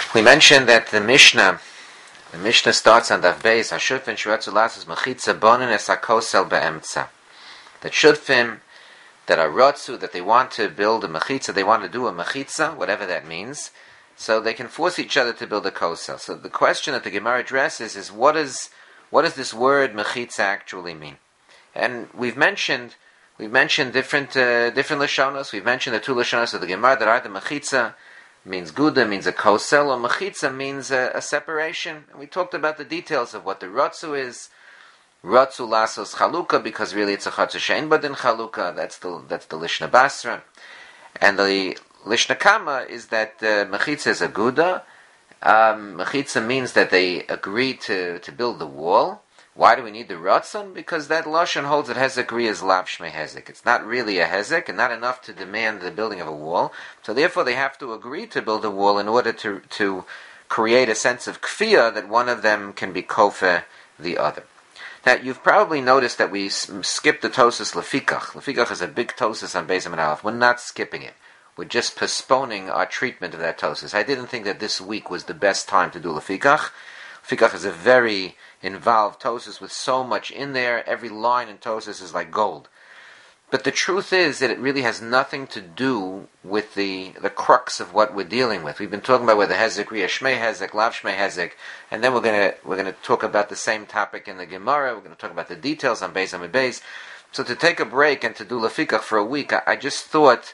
We mentioned that the Mishnah starts on Daf Beis, Hashutfim Shiratzu Lasos Mechitza Bonin Es HaKosel Be'emtza. That Shutfim, that are Ratzu, that they want to build a Mechitza, they want to do a Mechitza, whatever that means, so they can force each other to build a Kosel. So the question that the Gemara addresses is, what does this word Mechitza actually mean? And we've mentioned different Lashonos. We've mentioned the two Lashonos of the Gemara that are the Mechitza means Guda, means a Kosel, or Mechitza means a separation. And we talked about the details of what the Ratzu is. Ratzu Lasos Chaluka, because really it's a Chatzu Shein Badin Chaluka. That's the Lishna Basra. And the Lishna Kama is that Mechitza is a Guda. Mechitza means that they agree to build the wall. Why do we need the Ratzon? Because that Lashon holds that Hezek is Lav Shmei Hezek. It's not really a Hezek, and not enough to demand the building of a wall. So therefore they have to agree to build a wall in order to create a sense of kfiyah that one of them can be kofe the other. Now you've probably noticed that we skipped the Tosas Lefikach. Lefikach is a big Tosas on Beis Amud Aleph. We're not skipping it. We're just postponing our treatment of that Tosas. I didn't think that this week was the best time to do Lefikach. Lefikach is a very involved Tosas with so much in there. Every line in Tosas is like gold. But the truth is that it really has nothing to do with the crux of what we're dealing with. We've been talking about whether Hezek, Riyah Shmei Hezek, Lav Shmei Hezek, and then we're gonna talk about the same topic in the Gemara. We're going to talk about the details on Beis Amud Beis. So to take a break and to do Lefikach for a week, I just thought,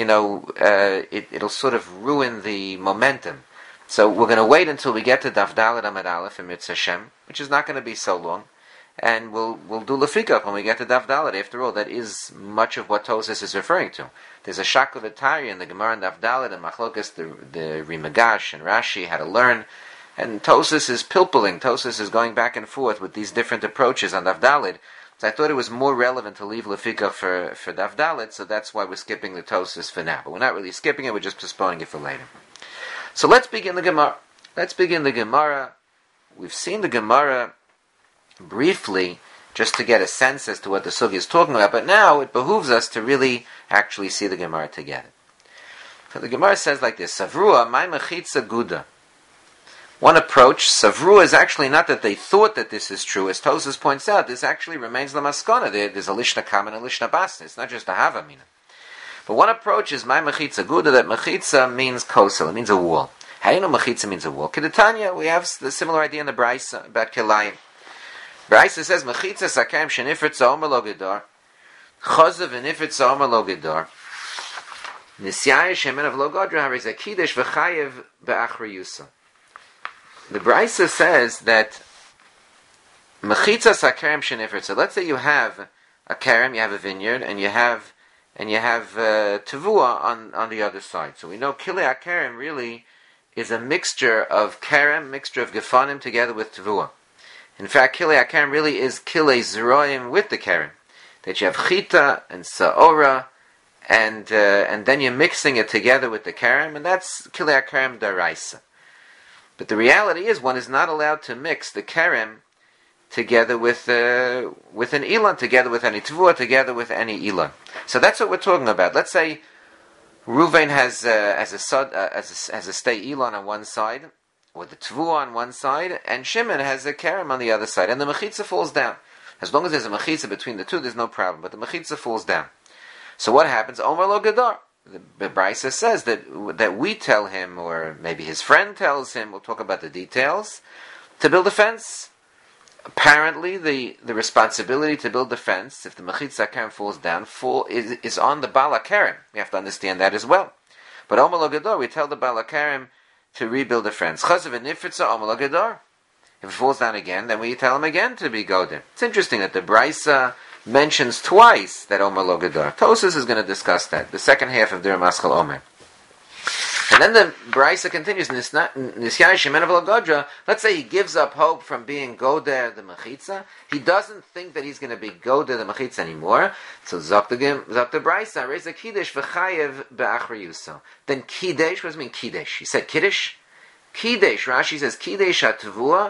it'll sort of ruin the momentum. So we're going to wait until we get to Daf Daled Amud Aleph in Mitzvah Hashem, which is not going to be so long, and we'll do Lefikach when we get to Daf Daled. After all, that is much of what Tosas is referring to. There's a Shakla V'Tari in the Gemara and Daf Daled and Machlokas, the Rimagash and Rashi had to learn, and Tosas is pilpulling. Tosas is going back and forth with these different approaches on Daf Daled. So I thought it was more relevant to leave Lefikach for Daf Daled, so that's why we're skipping the Tosas for now. But we're not really skipping it; we're just postponing it for later. So let's begin the Gemara. We've seen the Gemara briefly, just to get a sense as to what the Sugi is talking about, but now it behooves us to really actually see the Gemara together. So the Gemara says like this, Savrua, my mechitza guda. One approach, Savrua, is actually not that they thought that this is true. As Tosas points out, this actually remains the maskana. There's a Lishna Kama and a Lishna Basna. It's not just a Havamina. But one approach is my mechitza guda, that mechitza means kosel, it means a wall. How do you know mechitza means a wall? Kedetanya, we have the similar idea in the Braisa about Kelayim. Braisa says, mechitza sakem shenifritza omer lo gedar, chazav v'nifritza omer lo gedar, nisyaya shemen of lo gadra hariz akidesh v'chayev be'achriyusa. The Braisa says that mechitza sakem shenifritza, let's say you have a kerem, you have a vineyard, and you have Tavua on the other side. So we know Kilei HaKerem really is a mixture of Kerem, mixture of Gefanim together with Tavua. In fact, Kilei HaKerem really is Kilei Zeroim with the Kerem. That you have Chita and Saora, and then you're mixing it together with the Kerem, and that's Kilei HaKerem Daraisa. But the reality is one is not allowed to mix the Kerem together with an Ilan, together with any Tvua, together with any Ilan. So that's what we're talking about. Let's say Ruvain has a stay Ilan on one side, with the Tvua on one side, and Shimon has a Kerem on the other side, and the Mechitza falls down. As long as there's a Mechitza between the two, there's no problem, but the Mechitza falls down. So what happens? Omer lo Gadar. The Braisa says that we tell him, or maybe his friend tells him, we'll talk about the details, to build a fence. Apparently, the responsibility to build the fence, if the Mechitza Kerem falls down, is on the Bala Kerem. We have to understand that as well. But Omer lo Gadar, we tell the Bala Kerem to rebuild the fence. Chazav v'nifritza Omer lo Gadar. If it falls down again, then we tell him again to be godim. It's interesting that the Braisa mentions twice that Omer lo Gadar. Tosas is going to discuss that, the second half of Dir Maschal Omer. And then the Braisa continues, Nisyai Shemen of Lagodra, let's say he gives up hope from being Goder the Mechitza. He doesn't think that he's going to be Goder the Mechitza anymore. So Zok the Braisa, Reza Kiddush v'chayev be'achriyuso. Then Kiddush, what does it mean Kiddush? He said Kiddush? Kiddush, Rashi says Kiddush HaTavua.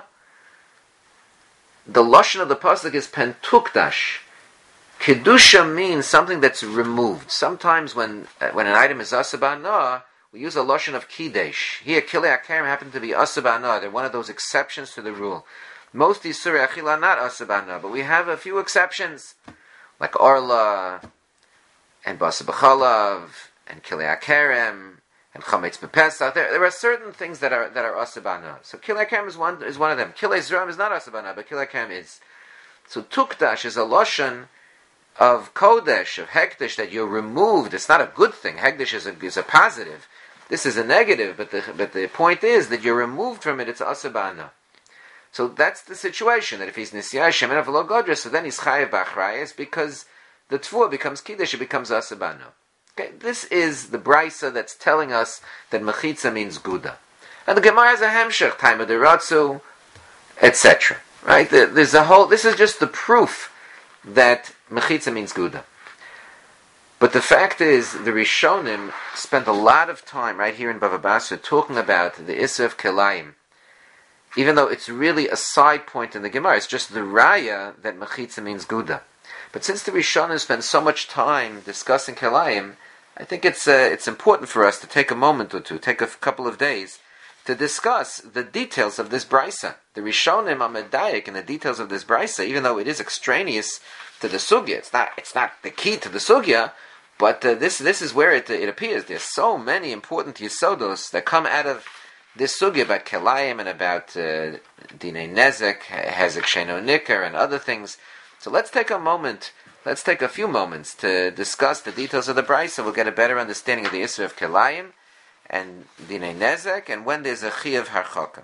The Lashon of the Pasuk is Pentukdash. Kedusha means something that's removed. Sometimes when an item is asabana, we use a lotion of Kidesh. Here, Kilei HaKerem happen to be Aseh Ba'ana. They're one of those exceptions to the rule. Most Isurei Achila are not Aseh Ba'ana, but we have a few exceptions, like Orla, and Basa B'chalav, and Kilei HaKerem, and Chametz B'Pesach. There are certain things that are Aseh Ba'ana. So Kilei HaKerem is one of them. Kilei Zram is not Aseh Ba'ana, but Kilei HaKerem is. So Tukdash is a lotion of Kodesh, of Hekdesh, that you're removed. It's not a good thing. Hekdesh is a positive. This is a negative, but the point is that you're removed from it. It's Aseh Ba'ana. So that's the situation, that if he's Nisiyah Shemen V'lo Godra, so then he's Chayev B'Achrayas, because the Tvuah becomes Kiddush, it becomes Aseh Ba'ana. Okay, this is the Brisa that's telling us that Mechitza means Guda. And the Gemara has a Hemshech, Time of the Ratzu, etc. Right? There's a whole, this is just the proof that Mechitza means Guda. But the fact is, the Rishonim spent a lot of time right here in Bava Basra talking about the Isser of Kelayim. Even though it's really a side point in the Gemara, it's just the Raya that Mechitza means Guda. But since the Rishonim spent so much time discussing Kelayim, I think it's important for us to take a moment or two, take a couple of days, to discuss the details of this Brisa. The Rishonim are medayik in the details of this Brisa, even though it is extraneous to the Sugya. It's not the key to the Sugya, but this is where it appears. There's so many important Yisodos that come out of this Sugya about Kelayim and about Dinei Nezek, Hezek Sheno Nikar, and other things. So let's take a few moments to discuss the details of the Brisa. We'll get a better understanding of the Isra of Kelayim and Dinei Nezek, and when there's a Chiyav Harchaka.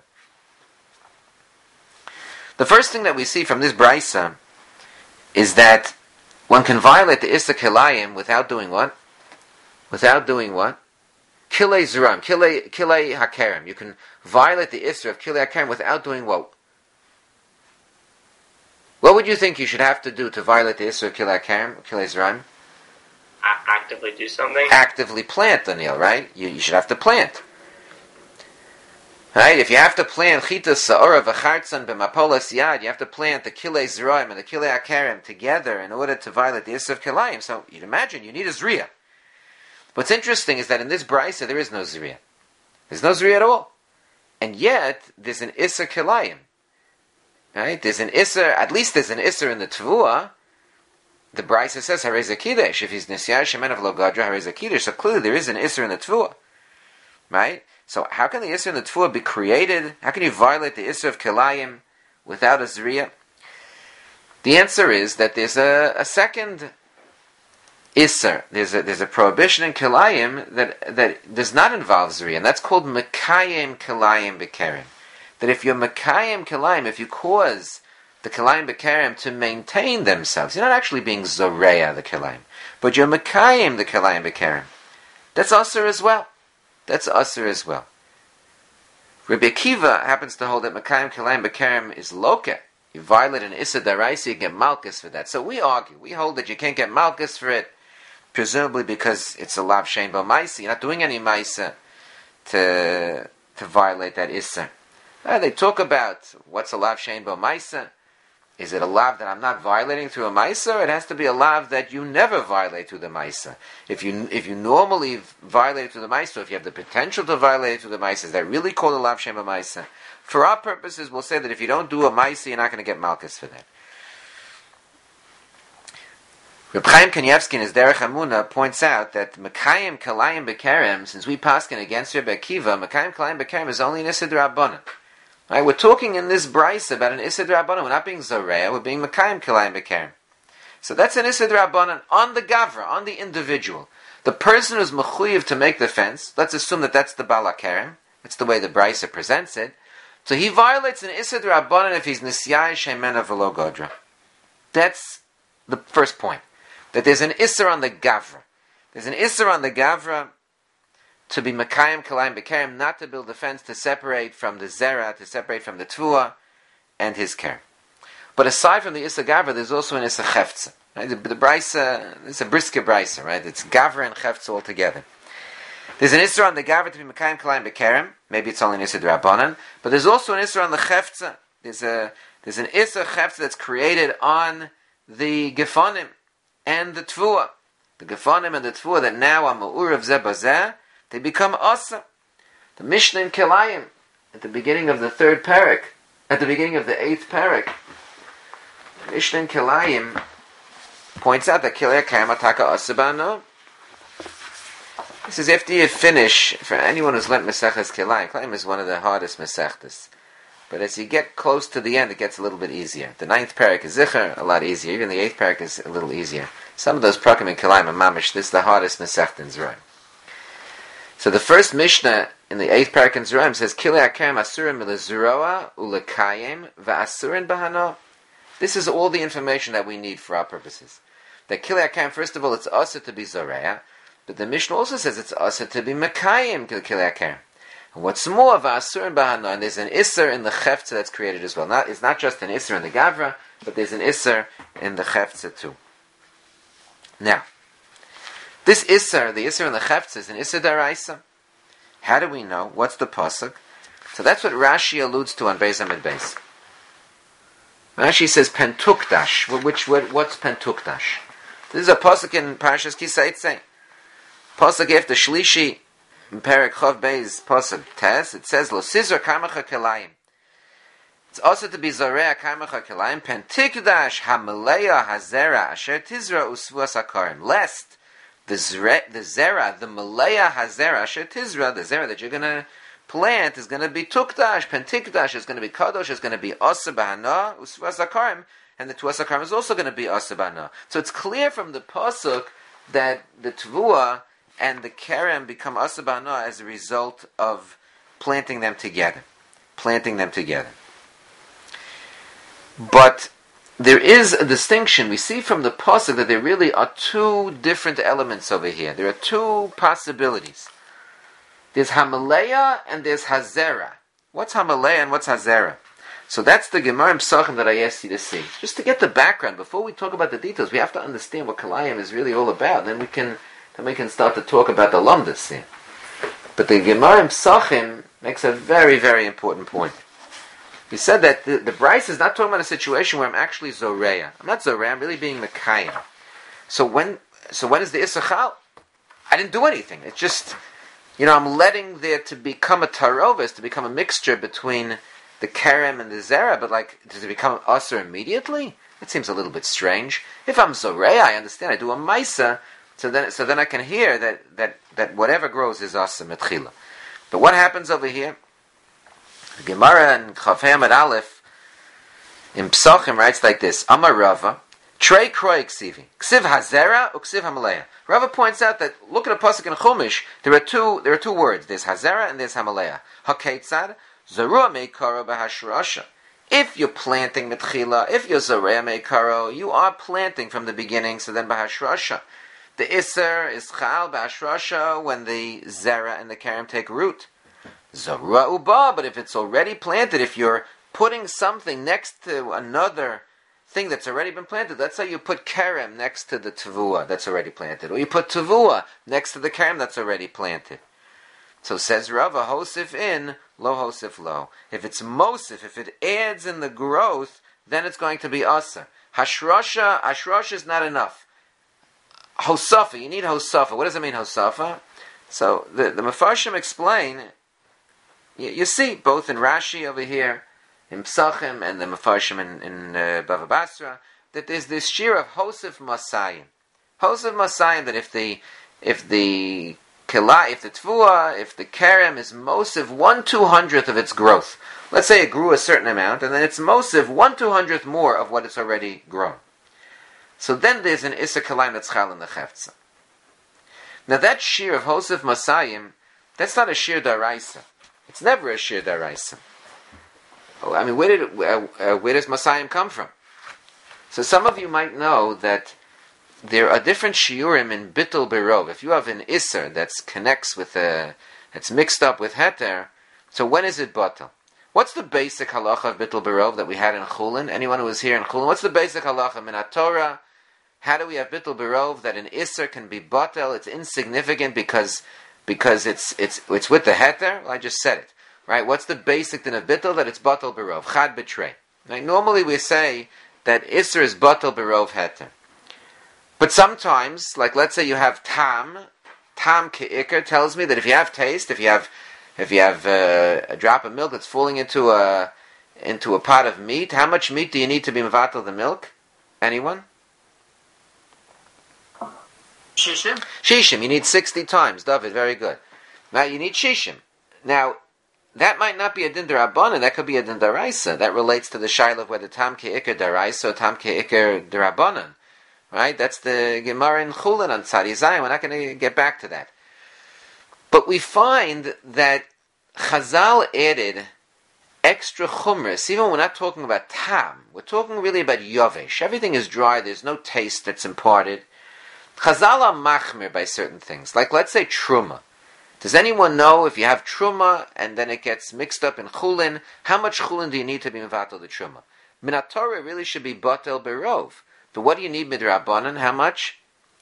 The first thing that we see from this Brisa is that one can violate the Isra Kelayim without doing what? Without doing what? Kilei Zeram, Kilei HaKerem. You can violate the Isra of Kilei HaKerem without doing what? What would you think you should have to do to violate the Isra of Kilei HaKerem, Kilei Zeram? Actively do something? Actively plant, Daniel, right? You should have to plant. Right? If you have to plant Chita Sa'ora V'chartzan B'mapolas Yad, you have to plant the Kilei Zeroim and the Kilei HaKerem together in order to violate the Isra of Kelayim. So you'd imagine you need a Zriya. What's interesting is that in this Brisa there is no Zriya. There's no Zriya at all. And yet, there's an Isra Kelayim. Right? There's an Isra, at least there's an Isra in the Tvua. The Brisa says, Harei Zakidesh. If he's Nisyah Shemen V'lo Gadra, Harei Zakidesh. So clearly there is an Isra in the Tvua. Right? So how can the Isra in the Tvua be created? How can you violate the Isra of Kelayim without a Zriya? The answer is that there's a second Isra. There's a prohibition in Kelayim that does not involve Zriya, and that's called Mekayim Kelayim B'Kerem. That if you're Mekayim Kelayim, if you cause the Kelayim B'Kerem to maintain themselves, you're not actually being Zoreya, the Kelayim, but you're Mekayim the Kelayim B'Kerem. That's Asr as well. That's Asr as well. Rabbi Akiva happens to hold that Mekayim Kelayim B'Kerem is Loke. You violate an Issa Daraisa, you get Malkus for that. So we argue. We hold that you can't get Malkus for it, presumably because it's a Lav Shein Bo Maisa. You're not doing any Maisa to violate that Issa. They talk about what's a Lav Shein Bo Maisa. Is it a lav that I'm not violating through a maisa, or it has to be a lav that you never violate through the maisa? If you normally violate through the maisa, if you have the potential to violate through the maisa, is that really called a lav shem maisa? For our purposes, we'll say that if you don't do a maisa, you're not going to get malchus for that. Reb Chaim Kanievsky in his Derech Hamuna points out that Mekayim Kelayim B'Kerem, since we paskin against Rebbe Akiva, Mekayim Kelayim B'Kerem is only an Issa D'Rabbanan. Right, we're talking in this Bryce about an Issa D'Rabbanan. We're not being Zoreya, we're being Mekayim Kelayim B'Kerem. So that's an Issa D'Rabbanan on the Gavra, on the individual. The person who's mechuyev to make the fence, let's assume that that's the Bala Kerem. That's the way the Bryce presents it. So he violates an Issa D'Rabbanan if he's Nisyai Shemena V'lo Godra. That's the first point. That there's an Isser on the Gavra. There's an Isser on the Gavra to be Mekayim Kelayim B'Kerem, not to build a fence to separate from the Zera, to separate from the Tvua and his Kerem. But aside from the Issa Gavra, there's also an Issa Cheftza. Right? The Brisa, it's a brisker Brisa, right? It's Gavra and Cheftza all together. There's an Issa on the Gavra to be Mekayim Kelayim B'Kerem. Maybe it's only an Issa D'Rabbanan. But there's also an Issa on the Cheftza. There's an Issa Cheftza that's created on the Gefonim and the Tvua. The Gefonim and the Tvua that now are Ma'ur of Zebazeh, they become asa. The Mishnah in Kilayim, at the beginning of the 8th parak, the Mishnah in Kilayim points out that Kilei HaKayim ataka asa ba'ana. This is after you finish, for anyone who's learned Maseches Kilayim. Kilayim is one of the hardest Masechtas. But as you get close to the end, it gets a little bit easier. The 9th parak is Zichar, a lot easier. Even the 8th parak is a little easier. Some of those prakim in Kilayim are mamish. This is the hardest Masechta in Zerayim. So the first Mishnah in the 8th parak in Zerayim says, Kilei HaKayim asurim milazroa ulekayim va'asurin bahana. This is all the information that we need for our purposes. That Kilei HaKayim, first of all, it's asa to be zoreya. But the Mishnah also says it's asa to be mekayim Kilei HaKayim. And what's more, v'asur and bahana, and there's an isser in the chefza that's created as well. It's not just an isser in the gavra, but there's an isser in the chefza too. Now, this isser, the isser in the chefza, is an isser daraisa. How do we know? What's the pasuk? So that's what Rashi alludes to on Beis Amid Beis. Rashi says pentukdash. What's pentukdash? This is a pasuk in Parashas Kisaitse. Pasuk after Shlishi, in Perek Chav Beis Pasuk Tes, it says, Lo Sizra Kamacha Kelayim. It's also to be Zorea Kamacha Kelayim, Pentikdash HaMaleya HaZera Asher Tizra Usvuas HaKarim. Lest the Zera, the Maleya HaZera Asher Tizra, the Zera that you're going to plant is going to be Tukdash, Pentikdash is going to be Kadosh, is going to be Asa Bahana, Usvuas HaKarim, and the Tuas HaKarim is also going to be Asa Bahana. So it's clear from the Pasuk that the Tvua and the Kerem become Asa Bahana as a result of planting them together. But there is a distinction. We see from the pasuk that there really are two different elements over here. There are two possibilities. There's Hamaleya and there's Hazera. What's Hamaleya and what's Hazera? So that's the Gemara in Pesachim that I asked you to see. Just to get the background, before we talk about the details, we have to understand what Kilayim is really all about. Then we can start to talk about the Lamdas here. But the Gemara in Pesachim makes a very, very important point. He said that the Bryce is not talking about a situation where I'm actually Zoreya. I'm not Zoreya, I'm really being Mekayim. So when is the Issachal? I didn't do anything. It's just, I'm letting there to become a tarovis, to become a mixture between the Kerem and the Zera, but does it become Asr immediately? It seems a little bit strange. If I'm Zoreya, I understand, I do a Maisa, so then I can hear that whatever grows is Asr Metchila. But what happens over here? The Gemara in Chav Hamad Aleph in Pesachim writes like this: Amar Rava, Trei Kroi Ksivi, Ksiv Hazera or Ksiv Hamaleya. Rava points out that look at a pasuk in Chumash. There are two words. There's Hazera and there's Hamaleya. Hakeitzad Zarua Meikaro Bahashrasha. If you're planting Metchila, if you're Zarea Meikaro, you are planting from the beginning. So then Bahashrasha, the Isser is Chal Bahashrasha when the Zera and the Karim take root. Zarua Uba, but if it's already planted, if you're putting something next to another thing that's already been planted, let's say you put Kerem next to the Tavua that's already planted, or you put Tavua next to the Kerem that's already planted. So says Rava, Hosif in, Lo Hosif Lo. If it's Mosif, if it adds in the growth, then it's going to be Asa. Hashrasha is not enough. Hosafa, you need Hosafa. What does it mean, Hosafa? So the Mefarshim explain. You see, both in Rashi over here, in Pesachim, and the Mefarshim in Bava Basra, that there's this shear of Hosef Masayim. Hosef Masayim, that if the Tvua, if the Kerem is Mosif 1/200th of its growth, let's say it grew a certain amount, and then it's Mosif 1/200th more of what it's already grown. So then there's an Issa Kalayim that's Chal in the Chefza. Now that shear of Hosef Masayim, that's not a shear daraisa. It's never a shir daraisa. I mean, where does Masayim come from? So some of you might know that there are different shiurim in Bittul Berov. If you have an Isser that's mixed up with Heter, so when is it Batal? What's the basic halacha of Bittul Berov that we had in Chulin? Anyone who was here in Chulin, what's the basic halacha in Torah? How do we have Bittul Berov that an Isser can be Batal? It's insignificant because it's with the heter. Well, I just said it, right? What's the basic din of bittul? That it's batal berov, chad betrei. Right? Normally we say that isser is batal berov heter, but sometimes, like let's say you have tam tam ke'ikr tells me that if you have taste, if you have a drop of milk that's falling into a pot of meat, how much meat do you need to be mevatel the milk? Anyone? Shishim? Shishim, you need 60 times. David, very good. Now you need shishim. Now, that might not be a din d'Rabbanan, that could be a din d'Oraisa. That relates to the shaila of whether tam ke'ikr d'Oraisa or tam ke'ikr d'Rabbanan. Right? That's the Gemara in Chulin on Tzadi Zayin. We're not going to get back to that. But we find that Chazal added extra chumras, even when we're not talking about tam. We're talking really about yovesh. Everything is dry, there's no taste that's imparted. Chazal are machmir by certain things. Like, let's say truma. Does anyone know if you have truma and then it gets mixed up in chulin, how much chulin do you need to be mevatel the truma? Minat Torah really should be batel berov. But what do you need midrabanan? How much?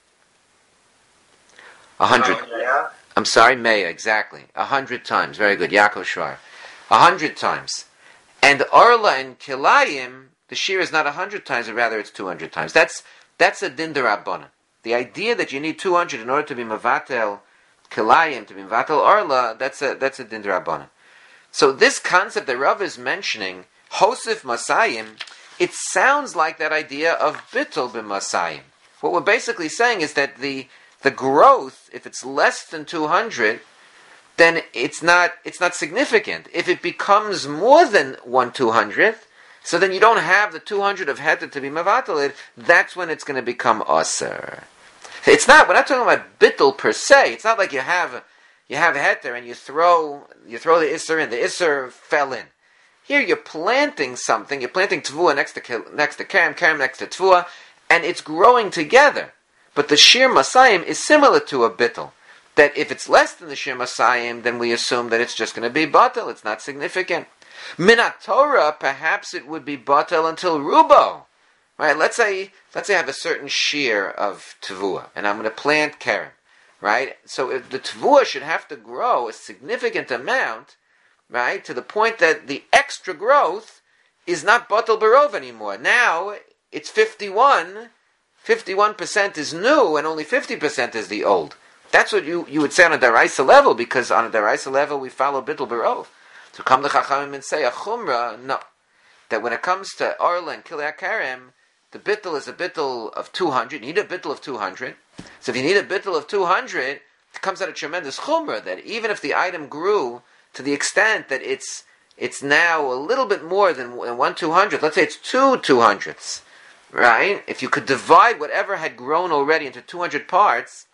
100. I'm sorry, Meya, exactly. 100 times. Very good. Yaakov Shvar. 100 times. And Orla and Kilayim, the shear is not 100 times, but rather it's 200 times. That's a din d'Rabbanan. The idea that you need 200 in order to be Mavatel Kilayim, to be Mavatel Orla, that's a din d'Rabbanan. So this concept that Rav is mentioning, Hosef Masayim, it sounds like that idea of Bittul b'Masayim. What we're basically saying is that the growth, if it's less than 200, then it's not significant. If it becomes more than 1/200th, so then you don't have the 200 of heter to be mavatalid, that's when it's going to become aser. We're not talking about bittul per se. It's not like you have heter and you throw the iser in. The iser fell in. Here you're planting something. You're planting tvua next to kerem next to tvua, and it's growing together. But the shir masayim is similar to a bittul. That if it's less than the shir masayim, then we assume that it's just going to be batel. It's not significant. Minat Torah, perhaps it would be batel until rubo. Right? Let's say I have a certain shir of tvua, and I'm going to plant kerem. Right? So if the tvua should have to grow a significant amount, right, to the point that the extra growth is not batel barov anymore. Now it's 51% is new, and only 50% is the old. That's what you would say on a daraisa level, because on a daraisa level we follow bittul barov. So come the chachamim and say a chumra, no, that when it comes to orla and kilei karem, the bittul is a bittul of 200. You need a bittul of 200. So if you need a bittul of 200, it comes out a tremendous chumra that even if the item grew to the extent that it's now a little bit more than 1/200th, let's say it's 2/200ths, right? If you could divide whatever had grown already into 200 parts,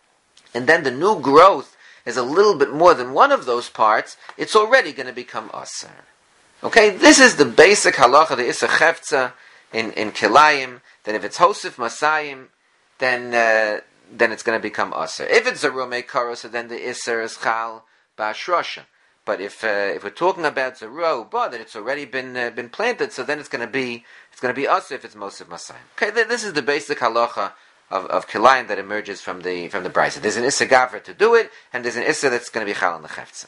and then the new growth is a little bit more than one of those parts, it's already going to become aser. Okay, this is the basic halacha, the Issa Chefza in Kilayim, that if it's Hosef Masayim, then it's going to become aser. If it's a Rumei Karo, so then the Isser is Chal Ba'ashrosha. But if we're talking about Zero, but that it's already been planted, so then it's going to be aser if it's Hosef Masayim. Okay, this is the basic halacha of Kilayim that emerges from the Brisa. There's an Issa Gavra to do it, and there's an Issa that's going to be Chal on the Chefza.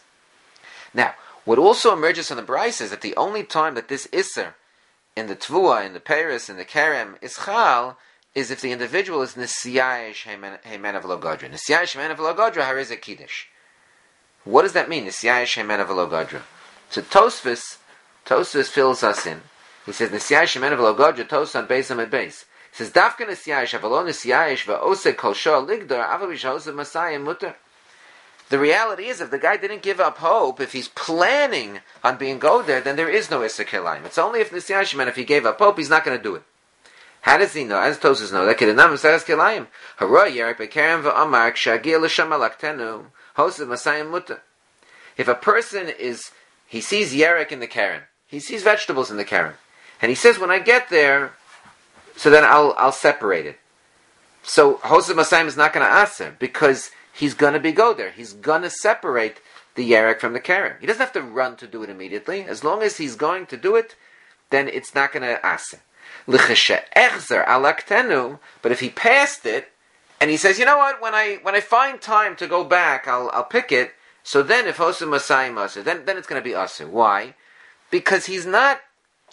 Now, what also emerges from the Brisa is that the only time that this Issa in the Tvua, in the Paris, in the Kerem is Chal is if the individual is Nisyayish Heimena V'lo Gadra. Nisyayish Heimena V'lo Gadra Harizah Kiddush. What does that mean? Nisyayish Heimena V'lo Gadra. So Tosfos fills us in. He says Nisyayish Heimena V'lo Gadra Tos on Beis Amid Beis. He says Dafka Nisyayish Avalon Nisyayish V'oseh Kol Shor Ligdar Avavish Hosef Masayim Mutter. The reality is, if the guy didn't give up hope, if he's planning on being go there, then there is no Issa Kilayim. It's only if Nisyayish, and if he gave up hope, he's not going to do it. How does he know? As Tosas know, that Kedanam Saras Kilayim. Hara Yerek Bekerem V'Amar Kshagir L'Shem Alaktenu Hosef Masayim Mutter. If a person he sees Yerek in the Karen, he sees vegetables in the Karen, and he says, when I get there, so then I'll separate it. So Hosef Masayim is not going to aser, because he's going to be go there. He's going to separate the Yerek from the Karen. He doesn't have to run to do it immediately. As long as he's going to do it, then it's not going to aser. L'cheshe echzer alaktenu, but if he passed it, and he says, you know what, when I find time to go back, I'll pick it, so then if Hosef Masayim aser, then it's going to be aser. Why? Because he's not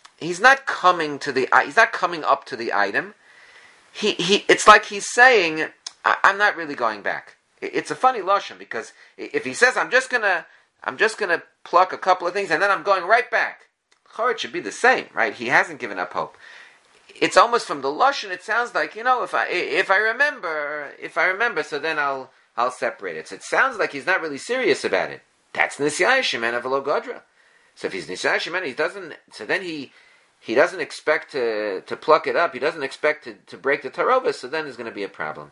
coming up to the item. It's like he's saying, I'm not really going back. It's a funny lashon because if he says I'm just gonna pluck a couple of things and then I'm going right back, it should be the same, right? He hasn't given up hope. It's almost from the lashon. It sounds like, if I remember, so then I'll separate it. So it sounds like he's not really serious about it. That's Nisyai Shemena V'lo Godra. So if he's Nisyai Shemena, he doesn't. So then he doesn't expect to pluck it up. He doesn't expect to break the tarovas. So then there's going to be a problem.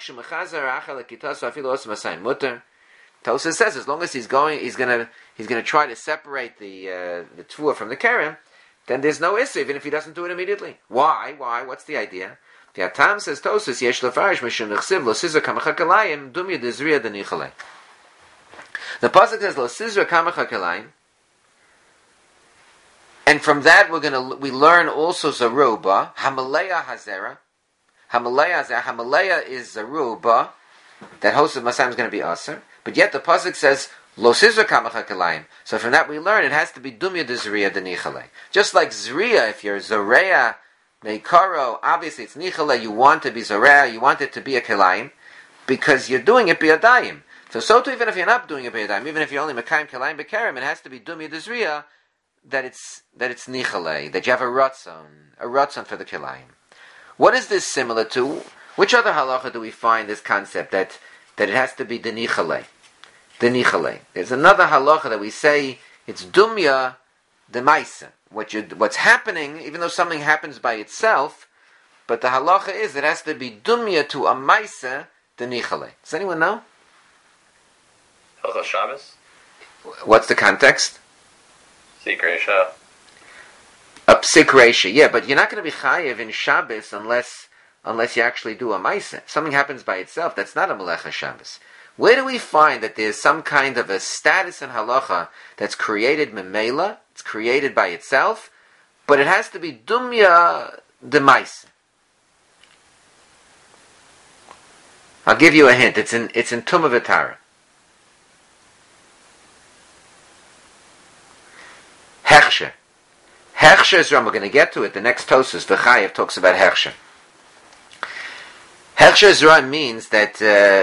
Tosas says as long as he's going to try to separate the tvua from the kerem, then there's no issue, even if he doesn't do it immediately. Why? What's the idea? The Atam says Tosas yesh lefarish mishum nechsiv lo sizra kamacha kalayim dumya dezriya denichalei. The pasuk says lo sizra kamacha kalayim, and from that we learn also zaruba hamaleya hazera. Hamaleya is zaruba that host of Masayim is going to be aser, but yet the pasuk says Lo sizra kamacha kalayim. So from that we learn it has to be dumya de zriya de nichale. Just like zriya, if you're zoreya meikaro, obviously it's nichale. You want to be zoreya, you want it to be a kalayim, because you're doing it biyadayim. So too, even if you're not doing it biyadayim, even if you're only mekayim kalayim bekerem, it has to be dumya de zriya that it's nichale, that you have a ratzon for the kalayim. What is this similar to? Which other halacha do we find this concept that it has to be the nichale? There's another halacha that we say it's dumya de maisa. What's happening, even though something happens by itself, but the halacha is it has to be dumya to a maisa de nichale. Does anyone know? Hilchos Shabbos. What's the context? Psik Reisha. A psik reisha, yeah, but you're not going to be chayev in Shabbos unless you actually do a maisa. If something happens by itself, that's not a melecha Shabbos. Where do we find that there's some kind of a status in halacha that's created memela, it's created by itself, but it has to be dumya de maisa? I'll give you a hint. It's in Tumah V'Tara. Hechsher. Hechsher is wrong. We're going to get to it. The next Tosas, the Chayev, talks about Hechsher. Hechsher Zerah means that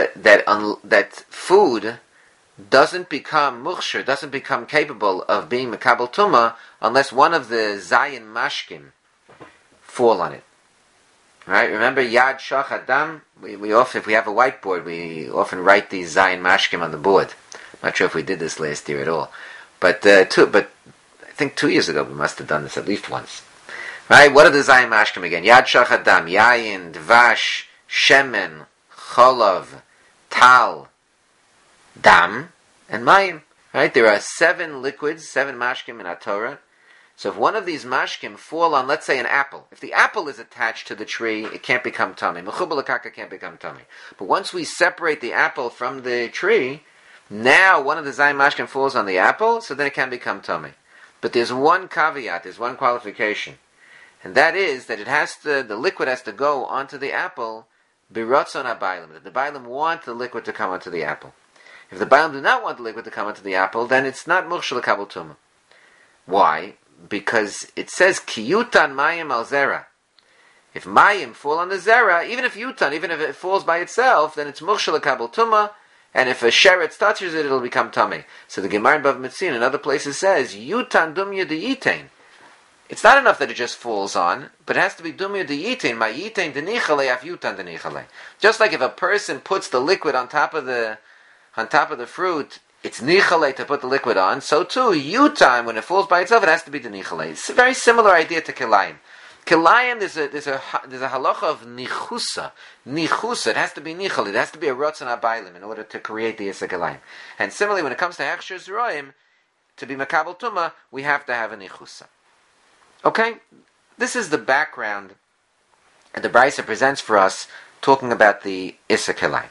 food doesn't become muchsher, doesn't become capable of being mekabel tumah unless one of the zayin mashkim fall on it. Right? Remember Yad Shach Adam? We often, if we have a whiteboard, we often write these zayin mashkim on the board. I'm not sure if we did this last year at all, but I think 2 years ago we must have done this at least once. Right? What are the zayin mashkim again? Yad Shach Adam, yayin, dvash, shemen, cholav, tal, dam, and mayim. Right? There are 7 liquids, 7 mashkim in our Torah. So if one of these mashkim fall on, let's say, an apple, if the apple is attached to the tree, it can't become tummy. Mechubal hakaka can't become tummy. But once we separate the apple from the tree, now one of the zayin mashkim falls on the apple, so then it can become tummy. But there's one caveat, there's one qualification, and that is that the liquid has to go onto the apple. Biratzon habaylim, that the baylim want the liquid to come onto the apple. If the baylim do not want the liquid to come onto the apple, then it's not mukhshel kabel tumah. Why? Because it says kiyutan mayim al zera. If mayim fall on the zera, even if it falls by itself, then it's mukhshel kabel tumah. And if a sheretz touches it, it'll become tummy. So the Gemara in Bav Metzin in other places says yutan dumya de yitain. It's not enough that it just falls on, but it has to be dumya de yitain. My yitain de nichale af yutan de nichale. Just like if a person puts the liquid on top of the fruit, it's nichale to put the liquid on. So too, yutan, when it falls by itself, it has to be de nichale. It's a very similar idea to kilayim. Kilayim, there's a halacha of nichusa. Nichusa, it has to be nichale. It has to be a rotzon habaylim in order to create the Yisra kilayim. And similarly, when it comes to hechsher zroim, to be makabel tumah, we have to have a nichusa. Okay? This is the background that the Brisa presents for us, talking about the Yisra kilayim.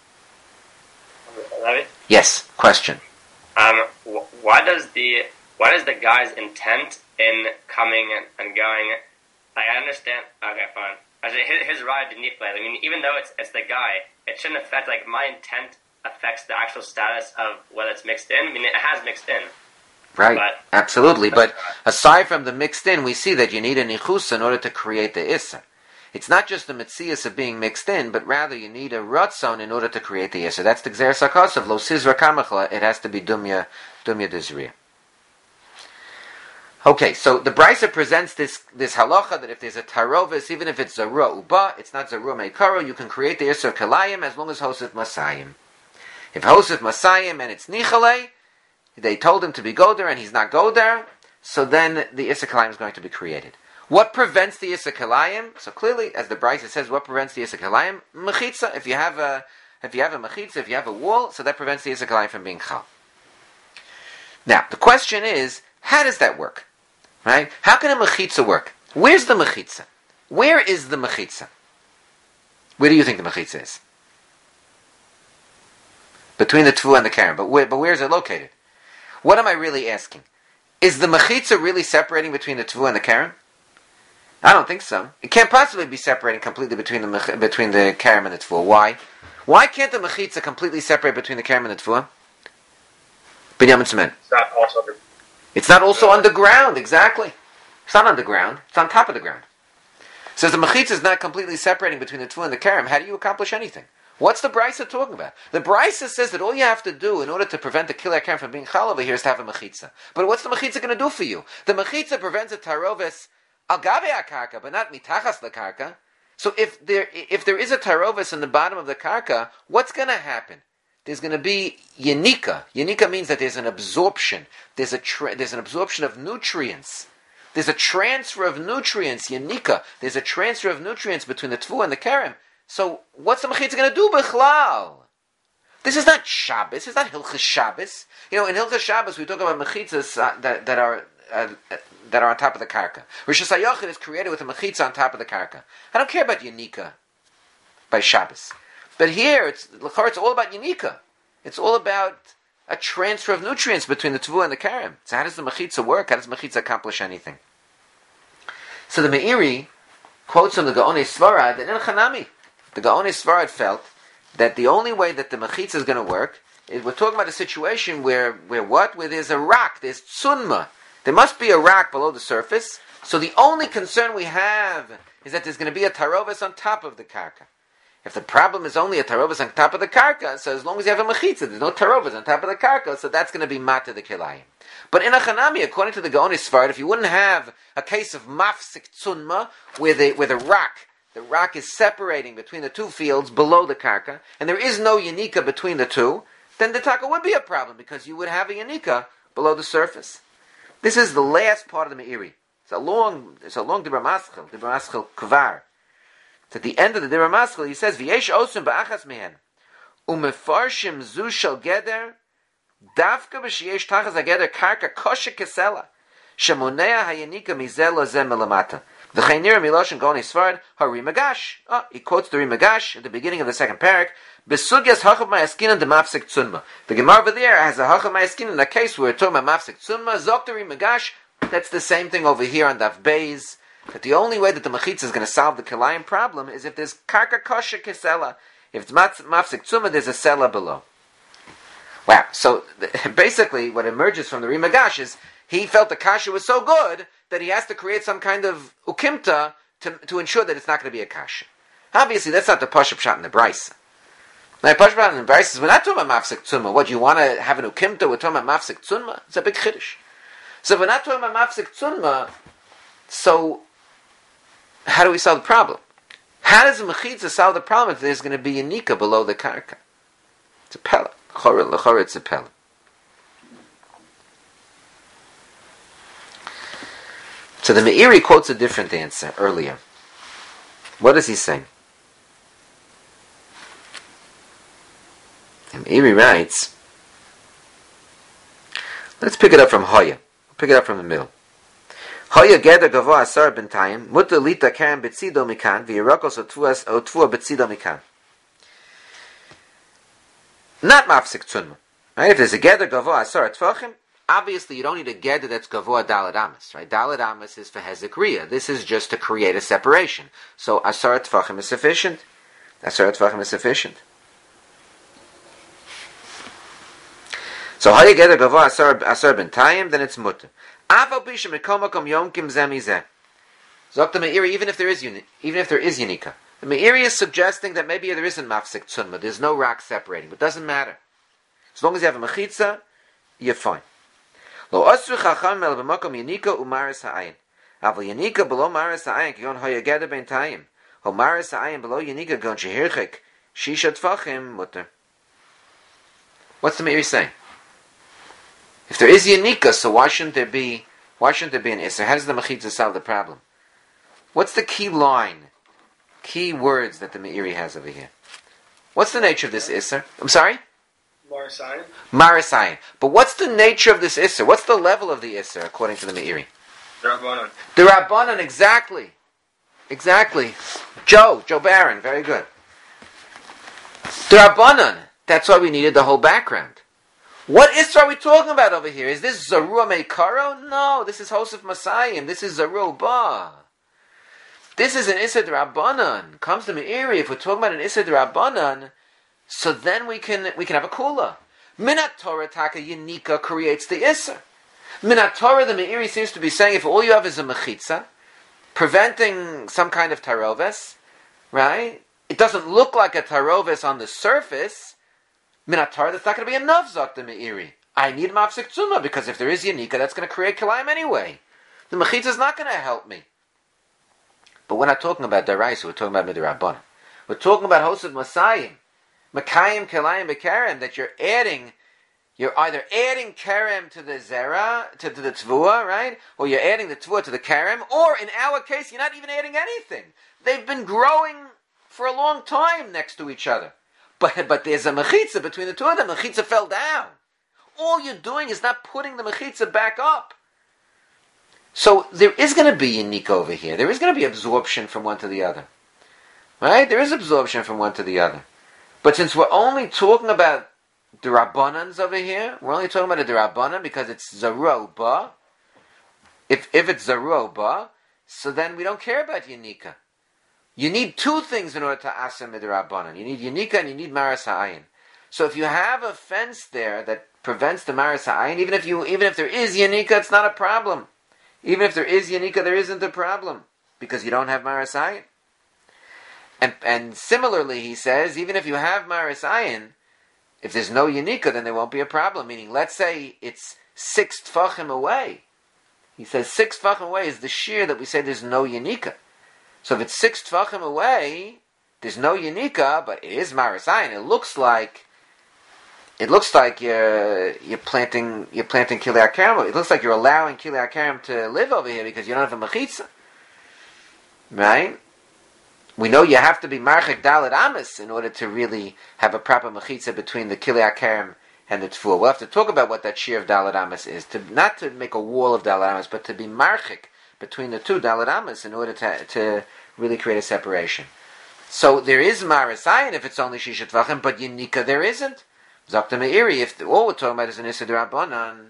Yes, question. Why does the guy's intent in coming and going? Like, I understand. Okay, fine. Actually, his ride didn't play. I mean, even though it's the guy, it shouldn't affect. Like, my intent affects the actual status of whether it's mixed in. I mean, it has mixed in. Right, absolutely. But aside from the mixed in, we see that you need a nichus in order to create the issa. It's not just the metzias of being mixed in, but rather you need a ratzon in order to create the yisr. That's the gzeres hakasav. Lo sizra kamachla. It has to be dumya dezriya. Okay, so the Brisa presents this halacha that if there's a tarovis, even if it's zarua uba, it's not zarua meikaro, you can create the yisr kalayim as long as hosef masayim. If hosef masayim and it's nichale, they told him to be goder and he's not goder, so then the yisr kalayim is going to be created. What prevents the yisr kalayim? So clearly, as the Brisa says, what prevents the yisr kalayim? Mechitza. If you have a mechitza, if you have a wall, so that prevents the yisr kalayim from being chal. Now, the question is, how does that work? Right? How can a mechitza work? Where's the mechitza? Where is the mechitza? Where do you think the mechitza is? Between the tvu and the karen. But where is it located? What am I really asking? Is the mechitza really separating between the tvu and the karen? I don't think so. It can't possibly be separating completely between the karen and the tvu. Why? Why can't the mechitza completely separate between the karen and the tvu? Binyamin Semen. It's not also underground, exactly. It's not underground. It's on top of the ground. So the mechitza is not completely separating between the tvu and the karam. How do you accomplish anything? What's the Brisa talking about? The Brisa says that all you have to do in order to prevent the killer karam from being chal over here is to have a mechitza. But what's the mechitza going to do for you? The mechitza prevents a taroves al gabe akarka, but not mitachas la karka. So if there is a taroves in the bottom of the karka, what's going to happen? There's going to be yenika. Yenika means that there's an absorption. There's an absorption of nutrients. There's a transfer of nutrients. Yenika. There's a transfer of nutrients between the tvu and the kerem. So what's the mechitza going to do, bichlal? This is not Shabbos. It's not Hilchas Shabbos. In Hilchas Shabbos we talk about mechitzas that are on top of the karka. Rosh Hashanah is created with a mechitza on top of the karka. I don't care about yenika by Shabbos. But here, it's all about Yanika. It's all about a transfer of nutrients between the Tvu and the Karim. So how does the Mechitza work? How does Mechitza accomplish anything? So the Meiri quotes from the Gaonei Svarad that in Chanami, the Gaonei Svarad felt that the only way that the Mechitza is going to work is we're talking about a situation where there's a rock, there's tsunma. There must be a rock below the surface. So the only concern we have is that there's going to be a tarovis on top of the karka. If the problem is only a tarovis on top of the karka, so as long as you have a mechitza, there's no tarovis on top of the karka, so that's going to be mata the kilayim. But in a chanami, according to the Gaonei Svarad, if you wouldn't have a case of mafsik tsunma, where the rock is separating between the two fields below the karka, and there is no yanika between the two, then the taka would be a problem, because you would have a yanika below the surface. This is the last part of the Meiri. It's a long Dibra Maschil Kvar. At the end of the Dibra Maschil, he says, "V'yesh osum ba'achas mehen, umefarshim zu shel geder, dafka b'sheyesh tachas hageder karka kosher kesela, shemonea hayanika mizel lozem melamata." V'chein nira miloshen Gaonei Svarad hari magash. He quotes the Rimagash at the beginning of the second parak. Besugyas hachav ma'askinan de mafsik tzunma. The Gemara over there has a hachav ma'askinan in a case where we're talking about mafsik tzunma. Zok the Rimagash. That's the same thing over here on Daf Beis. That the only way that the mechitza is going to solve the kilayim problem is if there's karka kosher kesela. If it's mafsik tzuma, there's a sela below. Wow. So basically, what emerges from the Rimagash is he felt the kasha was so good that he has to create some kind of ukimta to ensure that it's not going to be a kasha. Obviously, that's not the pashup shot in the Brisa. Now, pashup shot in the Brisa is we're not talking about mafsik tzuma. What, you want to have an ukimta? We're talking about mafsik tzuma. It's a big chiddush. So if we're not talking about mafsik tzuma, so how do we solve the problem? How does the mechitza solve the problem if there's going to be a nika below the karka? It's a pella. L'chora, it's a pella. So the Meiri quotes a different answer earlier. What does he say? The Meiri writes, let's pick it up from Hoya. Pick it up from the middle. Hoya geder gavoa asar b'ntayim muta lita karen betzido mikan v'yirakos otvua betzido mikan. Not mafsik tzunma. Right? If there's a geder gavoa asar tvachim, obviously you don't need a geder that's gavoa dalad amas. Right? Dalad amas is for hezekriya. This is just to create a separation. So asar tvachim is sufficient. Asar tvachim is sufficient. So Hoya geder gavoa asar b'ntayim, then it's muta. Even Zok the Meiri, even if there is Yanika. The Meiri is suggesting that maybe there isn't Mafsik Tzunma, there's no rock separating, but it doesn't matter. As long as you have a Mechitza, you're fine. Lo Osru Chacham El B'Makom Yanika Umaris Ha'ayin. Aval Yanika below Maris Ha'ayin Kiyon Hoyageda Ben Tayim. Ho Maris Ha'ayin below Yanika Gon Shehirchik Shisha Tfachim Mutter. What's the Meiri saying? If there is Yanika, so why shouldn't there be an Isser? How does the Mechitza solve the problem? What's the key line, key words that the Meiri has over here? What's the nature of this Isser? I'm sorry? Marasayan. Marasayan. But what's the nature of this Isser? What's the level of the Isser, according to the Meiri? The Rabbanan. The Rabbanan, exactly. Exactly. Joe Barron, very good. The Rabbanan. That's why we needed the whole background. What Isra are we talking about over here? Is this Zarua Meikaro? No, this is Hosef Masayim. This is Zarua Ba. This is an Isra D'Rabbanan. Comes to Meiri. If we're talking about an Isra D'Rabbanan, so then we can have a Kula. Minat Torah Taka Yanika creates the Isra. Minat Torah, the Meiri seems to be saying, if all you have is a Mechitza, preventing some kind of Taroves, right? It doesn't look like a Taroves on the surface. Minat Torah, that's not going to be enough, Zok the Meiri. I need Mafsik Tzuma, because if there is Yanika, that's going to create Kilayim anyway. The Mechitza is not going to help me. But we're not talking about Daraisa, we're talking about Midrabbanan. We're talking about Hosef Masayim, Makayim Kilayim Bekarem, that you're either adding Kerem to the Zera, to the Tvua, right? Or you're adding the Tvua to the Kerem, or in our case, you're not even adding anything. They've been growing for a long time next to each other. But there's a mechitza between the two of them. The mechitza fell down. All you're doing is not putting the mechitza back up. So there is going to be Yanika over here. There is going to be absorption from one to the other. Right? There is absorption from one to the other. But since we're only talking about the Rabbanans over here, we're only talking about a Rabbanan because it's Zarua Ba. If it's Zarua Ba, so then we don't care about Yanika. You need two things in order to asa midrabanan. You need Yanika and you need Maras Ha'ayin. So if you have a fence there that prevents the Maras Ha'ayin, even if there is Yanika, it's not a problem. Even if there is Yanika, there isn't a problem because you don't have Maras Ha'ayin. And similarly, he says, even if you have Maras Ha'ayin, if there's no Yanika, then there won't be a problem. Meaning, let's say it's 6 tfachim away. He says 6 tfachim away is the shear that we say there's no Yanika. So if it's 6 tfachim away, there's no Yanika, but it is Marasayin. It looks like you're planting Kilei HaKaram. It looks like you're allowing Kilei HaKaram to live over here because you don't have a mechitza. Right? We know you have to be Marchek Dalet Amis in order to really have a proper mechitza between the Kilei HaKaram and the Tfua. We'll have to talk about what that shear of Dalet Amis is. Not to make a wall of Dalet Amis, but to be Marchek between the two Dalet Amis in order to really create a separation. So there is Marasayin if it's only Shisha Tvachim, but Yanika there isn't. Zakta Meiri, if all we're talking about is an Issa D'Rabbanan,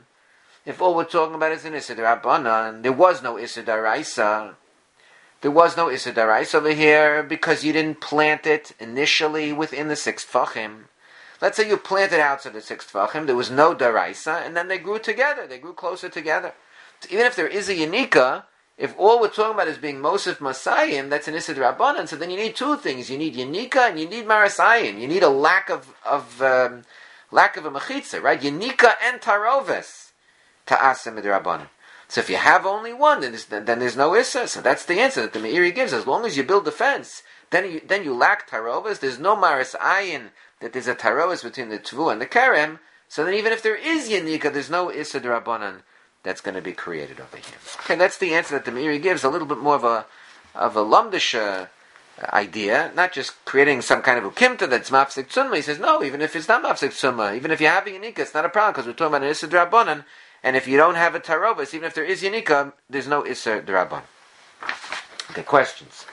there was no Issa D'Araisa. There was no Issa D'Araisa over here because you didn't plant it initially within the 6 Tvachim. Let's say you planted outside the 6 Tvachim, there was no D'Araisa, and then they grew together, they grew closer together. So even if there is a Yanika, if all we're talking about is being Mosef Masayim, that's an Issa D'Rabbanan, so then you need two things. You need Yanika and you need Marasayim. You need a lack of a Mechitza, right? Yanika and Taroves to Asa Midrabbanan. So if you have only one, then there's no Issa. So that's the answer that the Meiri gives. As long as you build the fence, then you lack Taroves. There's no Marasayim, that there's a Taroves between the Tvu and the Kerem. So then even if there is Yanika, there's no Issa D'Rabbanan that's going to be created over here. Okay, that's the answer that the Meiri gives. A little bit more of a Lamdish idea, not just creating some kind of ukimta that's mafsik tzumma. He says, no, even if it's not mafsik tzumma, even if you have a Yanika, it's not a problem, because we're talking about an Issa D'Rabbanan, and if you don't have a Tarovis, even if there is Yanika, there's no Issa D'Rabbanan. Okay, questions?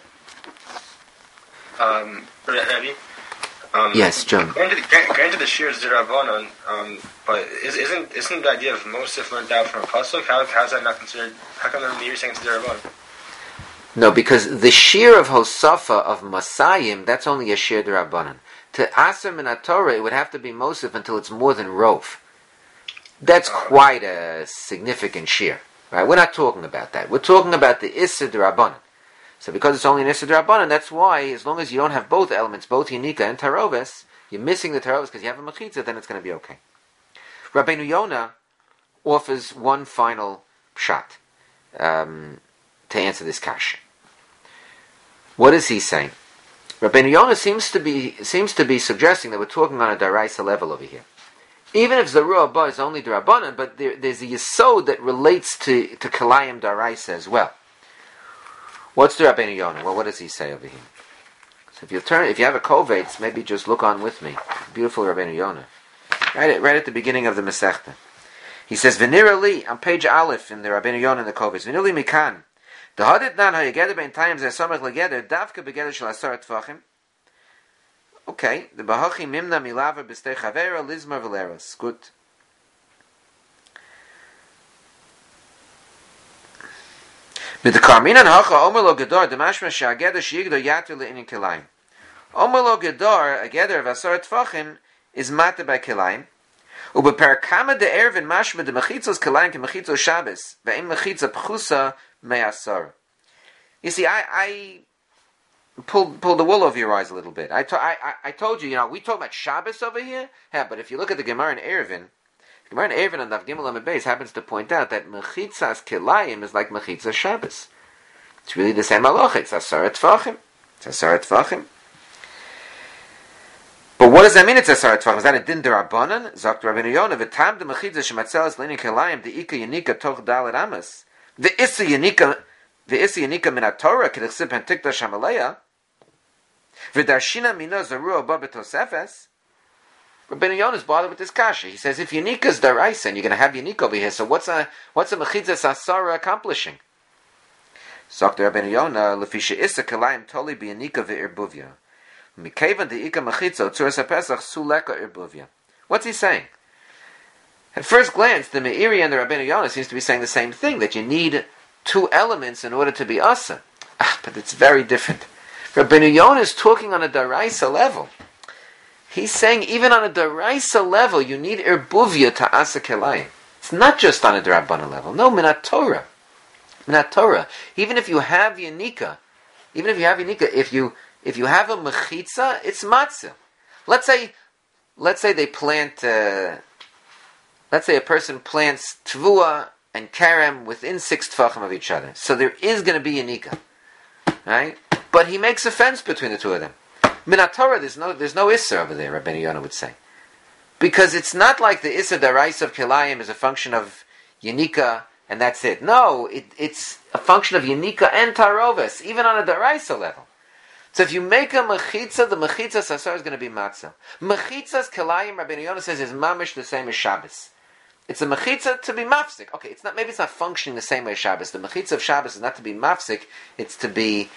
Rabbi? Yes, John. Granted the shear is D'Rabbanan, but isn't the idea of Mosef learned out from a pasuk? How's that not considered? How come you're saying it's D'Rabbanan? No, because the shear of Hosafa of Masayim, that's only a shear D'Rabbanan. To Aser Min HaTorah, it would have to be Mosef until it's more than Rov. That's quite a significant shear. Right? We're not talking about that. We're talking about the Issa D'Rabbanan. So because it's only an Issa D'Rabbanan, that's why, as long as you don't have both elements, both Yanika and Taroves, you're missing the Taroves because you have a Mechitza, then it's going to be okay. Rabbeinu Yonah offers one final shot to answer this kasha. What is he saying? Rabbeinu Yonah seems to be suggesting that we're talking on a Daraisa level over here. Even if Zarua Ba is only D'Rabbanan, but there's a Yesod that relates to Kalayim Daraisa as well. What's the Rabbeinu Yonah? Well, what does he say over here? So if you have a Kovetz, maybe just look on with me. Beautiful Rabbeinu Yonah. Right at the beginning of the Masechta. He says, V'nira li, on page Aleph in the Rabbeinu Yonah in the Kovetz, V'nira li mikan, the hadit nan ha'yegeder bein tayim zeh somach legeder, davka begeder shel asar tvachim. Okay, the Bahachi mimna milava b'stei chavera lizmar v'leros. Good. Mit the Karminan hacha omer lo gedor demashma she'ageder she'yigdor yatir le'inin kelayim. Omer lo gedor, a geder of asar tvachim, is mate by kelayim. Ubeperkama de ervin mashma de mechitzos kelayim ke mechitzos Shabbos ve'im mechitza pchusa me'asar. You see, I pulled the wool over your eyes a little bit. I told you, we talk about Shabbos over here. Yeah, but if you look at the Gemara in Eruvin, the Gemara in Eruvin on Daf Gimel Amud Beis happens to point out that mechitzas kelayim is like mechitzas Shabbos. It's really the same halacha. It's asar tvachim. But what does that mean? It's asar tvachim. Is that a din derabanan? Zok Rabbeinu Yonah v'tam de mechitzas shematzelas leinin kelayim de ika yanika toch dalet amas the issa yanika min haTorah k'dechsib pentikta shamaleya v'darshina mina zarua ba betosefes. Rabbeinu Yonah is bothered with this kasha. He says if yanika is daraisa and you're going to have yanika over here, so what's a mechitzas asara accomplishing? Zok Rabbeinu Yonah lefisha issa kelayim toli biyanika ve'irbuvya. What's he saying? At first glance, the Meiri and the Rabbeinu Yonah seems to be saying the same thing, that you need two elements in order to be asa. But it's very different. Rabbeinu Yonah is talking on a daraisa level. He's saying even on a daraisa level, you need irbuvya to asa kelayim. It's not just on a D'Rabbanan level. No, minat Torah. Even if you have yanika, if you have a mechitza, it's matzah. Let's say they plant. Let's say a person plants tvua and karem within 6 tfachim of each other. So there is going to be yanika, right? But he makes a fence between the two of them. Minat Torah, there's no isser over there. Rabbeinu Yonah would say, because it's not like the isser daraisa of kelayim is a function of yanika and that's it. No, it's a function of yanika and taroves, even on a daraisa level. So if you make a mechitza, the mechitza sasar is going to be matzah. Mechitzas kelayim, Rabbeinu Yonah says, is mamish the same as Shabbos. It's a mechitza to be mafsik. Okay, maybe it's not functioning the same way as Shabbos. The mechitza of Shabbos is not to be mafsik, it's to be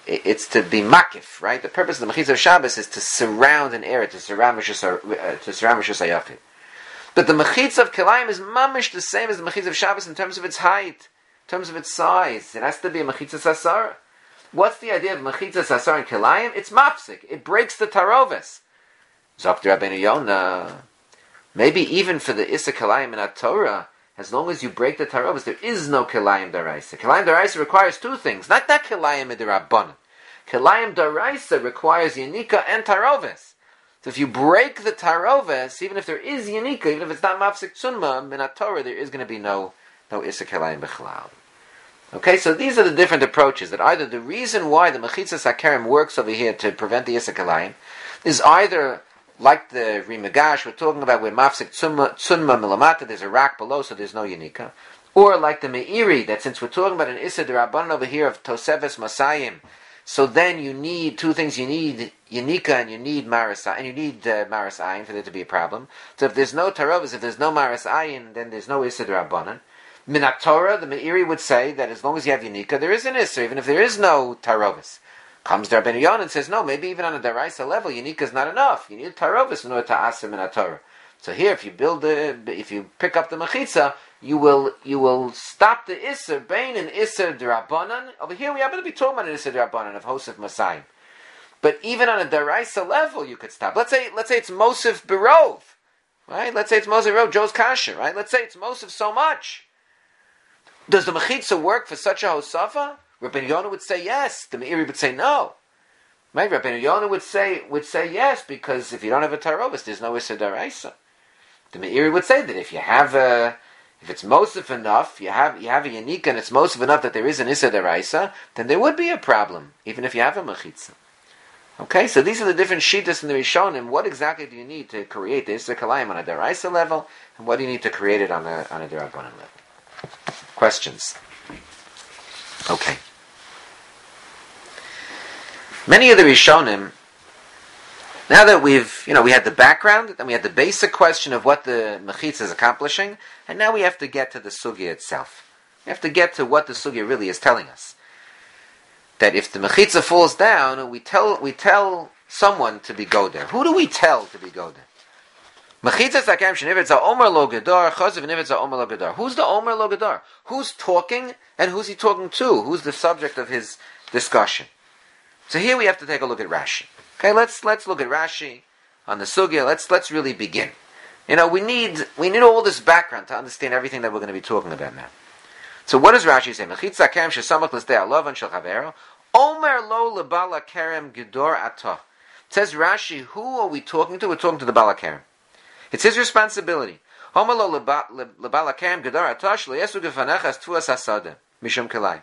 makif, right? The purpose of the mechitza of Shabbos is to surround an area, to surround Rishus HaYachid. But the mechitza of kelayim is mamish the same as the mechitza of Shabbos in terms of its height, in terms of its size. It has to be a mechitza sasar. What's the idea of mechitza sasar and kelayim? It's mafsik. It breaks the taroves. Zok Rabbeinu Yonah. Maybe even for the issa kelayim in Torah, as long as you break the taroves, there is no kelayim daraisa. Kelayim daraisa requires two things. Not kelayim d'Rabbanan. Kelayim daraisa requires yanika and taroves. So if you break the taroves, even if there is yanika, even if it's not mafsik tzunma, in Torah there is going to be no issa kelayim b'chlal. Okay, so these are the different approaches. That either the reason why the mechitzas hakerem works over here to prevent the issa kelayim is either like the Rimagash we're talking about, where mafsik tzunma milamata, there's a rack below, so there's no yanika, or like the Meiri, that since we're talking about an issa d'Rabbanan over here of tosefes masayim, so then you need two things. You need yanika and you need maras ayin for there to be a problem. So if there's no tarovas, if there's no maras ayin, then there's no issa d'Rabbanan. Minat Torah, the Meiri would say that as long as you have yanika, there is an issa, even if there is no tarovis. Comes the Rabbeinu Yonah and says, no, maybe even on a daraisa level, yanika is not enough. You need tarovis in order to asa minat Torah. So here, if you pick up the mechitza, you will stop the issa bein and issa d'Rabbanan. Over here, we happen to be talking about an issa d'Rabbanan of Hosef Masayim. But even on a daraisa level, you could stop. Let's say it's Mosef Berov, right? Let's say it's Mosef Berov, Joe's Kasha, right? Let's say it's Mosef so much. Does the mechitza work for such a hosafa? Rabbeinu Yonah would say yes. The Meiri would say no. Right? Rabbeinu Yonah would say yes, because if you don't have a tarovis, there's no Issa Daraisa. The Meiri would say that if it's Mosif enough, you have a Yanika and it's Mosif enough that there is an Issa Daraisa, then there would be a problem, even if you have a Mechitza. Okay, so these are the different Shittas in the Rishonim. What exactly do you need to create the Issa Kalayim on a Daraisa level, and what do you need to create it on a Darabanan level? Questions? Okay. Many of the Rishonim, now that we had the background, then we had the basic question of what the Mechitza is accomplishing, and now we have to get to the Sugya itself. We have to get to what the Sugya really is telling us. That if the Mechitza falls down, we tell someone to be Goder. Who do we tell to be Goder? Mechitza sakem shenivitza omer lo gedar, chazav nivitza omer lo gedar. Who's the omer lo gedar? Who's talking, and who's he talking to? Who's the subject of his discussion? So here we have to take a look at Rashi. Okay, let's look at Rashi on the Sugya. Let's really begin. We need all this background to understand everything that we're going to be talking about now. So what does Rashi say? Mechitza kem shesamach l'sdei alavan shel chavero omer lo lebala kerem gedor atah. It says Rashi, who are we talking to? We're talking to the bala kerem. It's his responsibility. Omer lo lebala kerem gedor atah shleyesu gefanechas tuas hasada mishum kelai.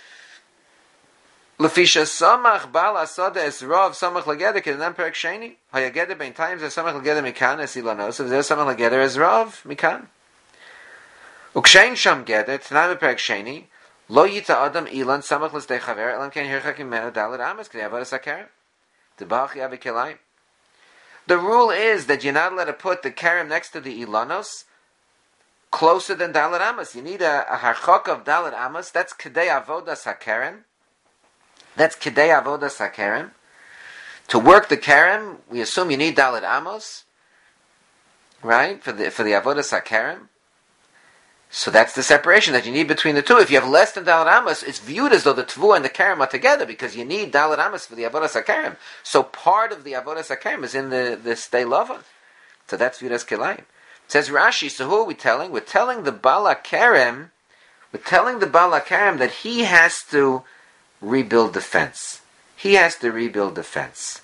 Lefisha samach bal asada es rav samach lageder kedan perek sheni hayageder bein times es samach lageder mikan es ilanos es samach lageder es rav mikan ukshein sham geder tnai perek sheni lo yita adam ilan samach l'sdei chaver elam ken hirchak imenu dalet amas k'nei avodas hakeren tebach yavi kelai. The rule is that you're not allowed to put the kerem next to the ilanos closer than dalet amas. You need a harchok of dalet amas. That's kedei avodas hakeren. That's Kedei Avodas HaKerem. To work the Kerem, we assume you need Dalet Amos, right? For the Avodas HaKerem. So that's the separation that you need between the two. If you have less than Dalet Amos, it's viewed as though the Tvu and the Kerem are together because you need Dalet Amos for the Avodas HaKerem. So part of the Avodas HaKerem is in the Stei Lavan. So that's viewed as Kilayim. It says Rashi, so who are we telling? We're telling the Bala Kerem, that he has to rebuild the fence. He has to rebuild the fence.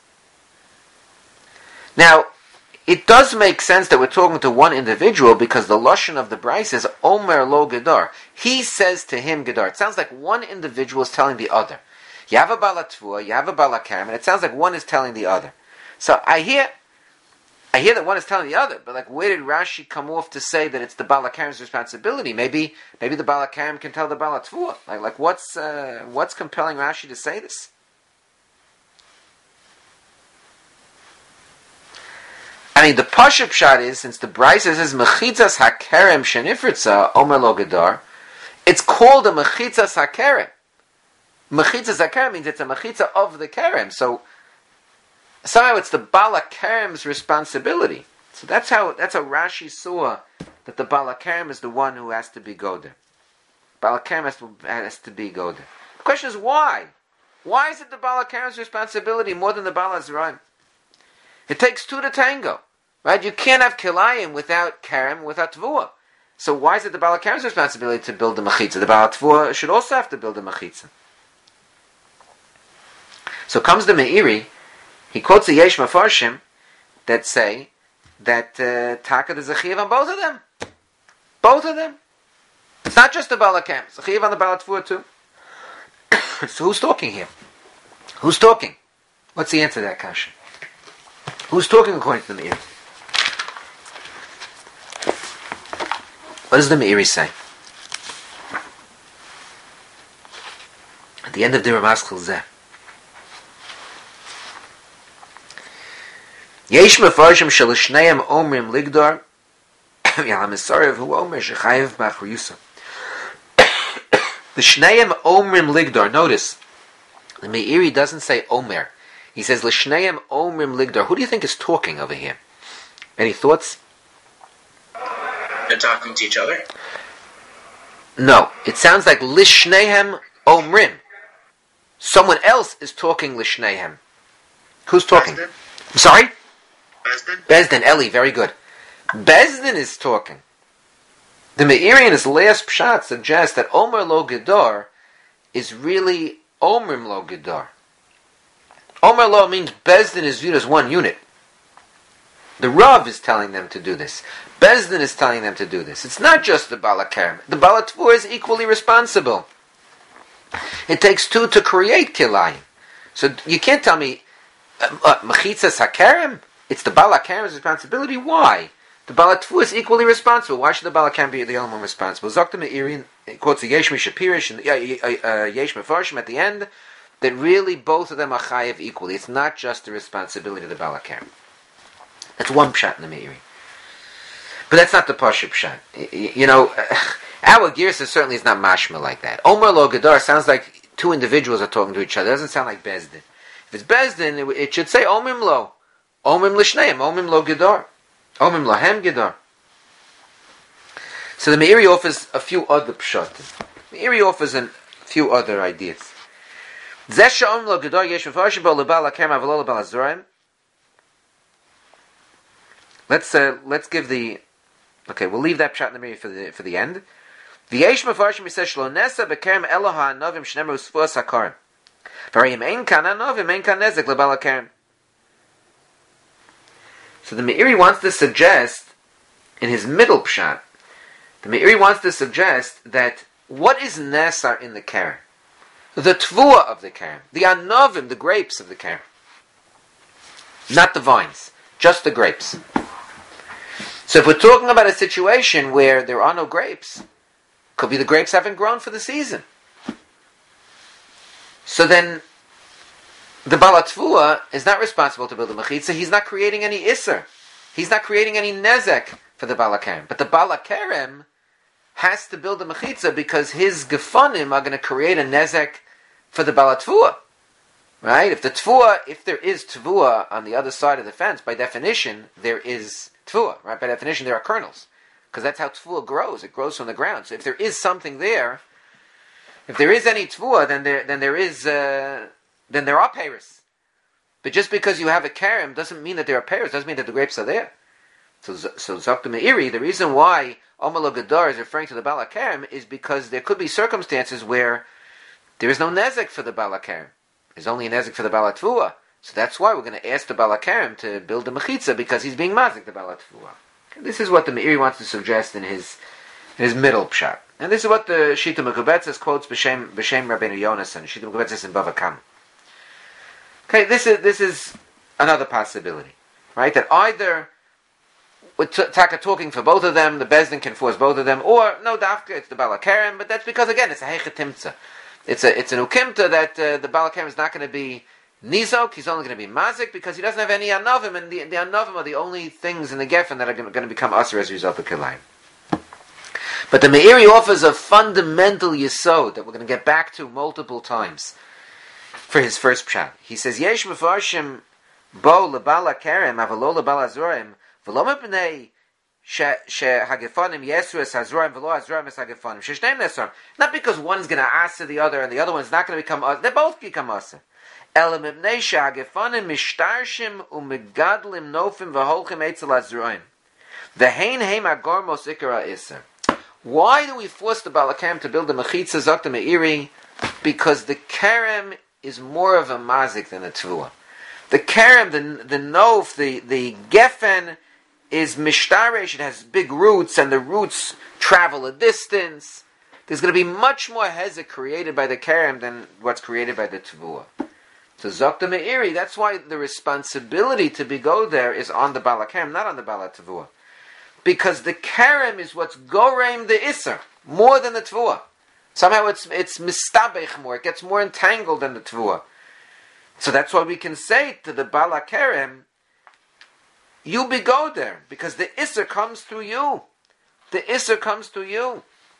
Now, it does make sense that we're talking to one individual because the lashon of the Bryce is Omer lo Gedar. He says to him Gedar. It sounds like one individual is telling the other. You have a Bala Tvua, you have a Bala Kerem, and it sounds like one is telling the other. So I hear that one is telling the other, but where did Rashi come off to say that it's the Bala Kerem's responsibility? Maybe the Bala Kerem can tell the Bala Tvua. What's compelling Rashi to say this? I mean, the Pashup shot is, since the Bryce says Mechitzas HaKerem Shenifritza Omer Lo Gedar, it's called a Mechitzas HaKerem. Mechitzas HaKerem means it's a Mechitza of the Kerem. So somehow it's the Bala Kerem's responsibility. So that's how Rashi saw that the Bala Kerem is the one who has to be Goder. Bala Kerem has to be Goder. The question is why? Why is it the Bala Kerem's responsibility more than the Bala Zeraim? It takes two to tango, right? You can't have Kilayim without Kerem, without Tvua. So why is it the Bala Kerem's responsibility to build the Mechitza? The Bala Tvua should also have to build the Mechitza. So comes the Meiri. He quotes the Yesh Mefarshim that say that Taka is a Chiyav on both of them. Both of them. It's not just the Bala Kerem. It's a Chiyav on the Bala Tvua too. So who's talking here? Who's talking? What's the answer to that question? Who's talking according to the Meiri? What does the Meiri say? At the end of the Ramaskal Zeh. Yesh mefarshim shel shneim omrim ligdar yal misarev hu omer shechayev b'achriyusa. The shneim omrim ligdar. Notice the Meiri doesn't say omer. He says l'shneim omrim ligdar. Who do you think is talking over here? Any thoughts? They're talking to each other? No. It sounds like l'shneim omrim. Someone else is talking l'shneim. Who's talking? Bezdin? I'm sorry? Bezdin? Eli, very good. Bezdin is talking. The Meiri in his last pshat suggests that Omer Lo Gedor is really Omrim Lo Gedar. Omer Lo means Bezdin is viewed as one unit. The Rav is telling them to do this. Bezdin is telling them to do this. It's not just the Bala Kerem. The Bala Tvua is equally responsible. It takes two to create Kilayim. So you can't tell me, Mechitzas HaKerem? It's the Bala Kerem's responsibility. Why? The Bala Tvua is equally responsible. Why should the Bala Kerem be the only one responsible? Zokta Me'irin quotes the Yesh Mishapirish and Yesh Mefarshim at the end, that really both of them are chayev equally. It's not just the responsibility of the Bala Kerem. That's one pshat in the Meiri. But that's not the Pashup pshat. Our Girsa certainly is not mashma like that. Omer Lo Gedar sounds like two individuals are talking to each other. It doesn't sound like Bezdin. If it's Bezdin, it should say Omim Lo. Omim L'shneim. Omim Lo Gedar. Omim Lahem Gedar. So the Meiri offers a few other pshat. The Meiri offers a few other ideas. Zesha Omim Lo Gedar Yesh Mefarshim Bo Lebala Kerem Avalo Lebala Zoraim. Let's give the. Okay, we'll leave that pshat in the Meiri for the end. V'yesh mefarshim he says shlo nesa bekerem Eloha anovim shnemru sfuas hakarim. V'rayim ein kan anovim ein kan nezek lebala kerem. So the Meiri wants to suggest in his middle pshat. The Meiri wants to suggest that what is nesar in the kerem? The tvua of the kerem, the anovim, the grapes of the kerem, not the vines, just the grapes. So if we're talking about a situation where there are no grapes, could be the grapes haven't grown for the season. So then, the Bala Tvua is not responsible to build a mechitza. He's not creating any isser. He's not creating any nezek for the Bala Kerem. But the Bala Kerem has to build a mechitza because his gefanim are going to create a nezek for the Bala Tvua. Right? If there is Tvua on the other side of the fence, by definition, there is Tvua, right? By definition, there are kernels, because that's how Tvua grows. It grows from the ground. So if there is something there, if there is any Tvua, then there are peiros. But just because you have a kerem doesn't mean that there are peiros. Doesn't mean that the grapes are there. So Zokta Meiri, the reason why Omer Lo Gedar is referring to the Bala Kerem is because there could be circumstances where there is no nezek for the Bala Kerem. There's only a nezek for the Bala Tvua. So that's why we're going to ask the Bala Kerem to build the mechitza, because he's being mazik the Bala Tvua. This is what the Meiri wants to suggest in his middle pshat, and this is what the Shita Mekubetzes quotes b'shem Rabbeinu Yonasan, Shita Mekubetzes in Bava Kama. Okay, this is another possibility, right? That either with Taka talking for both of them, the Bezdin can force both of them, or no, dafka it's the Bala Kerem, but that's because again it's a heichetimtza. It's an ukimta that the Bala Kerem is not going to be Nizok, he's only going to be Mazik because he doesn't have any Anovim, and the Anovim are the only things in the Geffen that are going to become Asr as a result of Kilayim. But the Meiri offers a fundamental Yesod that we're going to get back to multiple times for his first pshat. He says, Yesh Mefarshim Bo Lebala Kerem Avalo Lebala Zoraim V'lo Mepnei Shehagefanim Yesru Es Hazroim V'lo Hazroim Es Hagefanim Sheshneim Nesar. Not because one's going to answer the other and the other one's not going to become Asr. They both become Asr. Why do we force the Bala Kerem to build the mechitza? Zokta Meiri, because the kerem is more of a mazik than a tvua. The kerem, the nof, the geffen is mishtarish. It has big roots, and the roots travel a distance. There's going to be much more hezek created by the kerem than what's created by the tvua. So Zokta Meiri, that's why the responsibility to go there is on the Bala Kerem, not on the Bala Tvua. Because the Kerem is what's Goreim the Isser, more than the Tvua. Somehow it's mistabech more, it gets more entangled than the Tvua. So that's why we can say to the Bala Kerem, you go there, because the Isser comes through you. The Isser comes through you.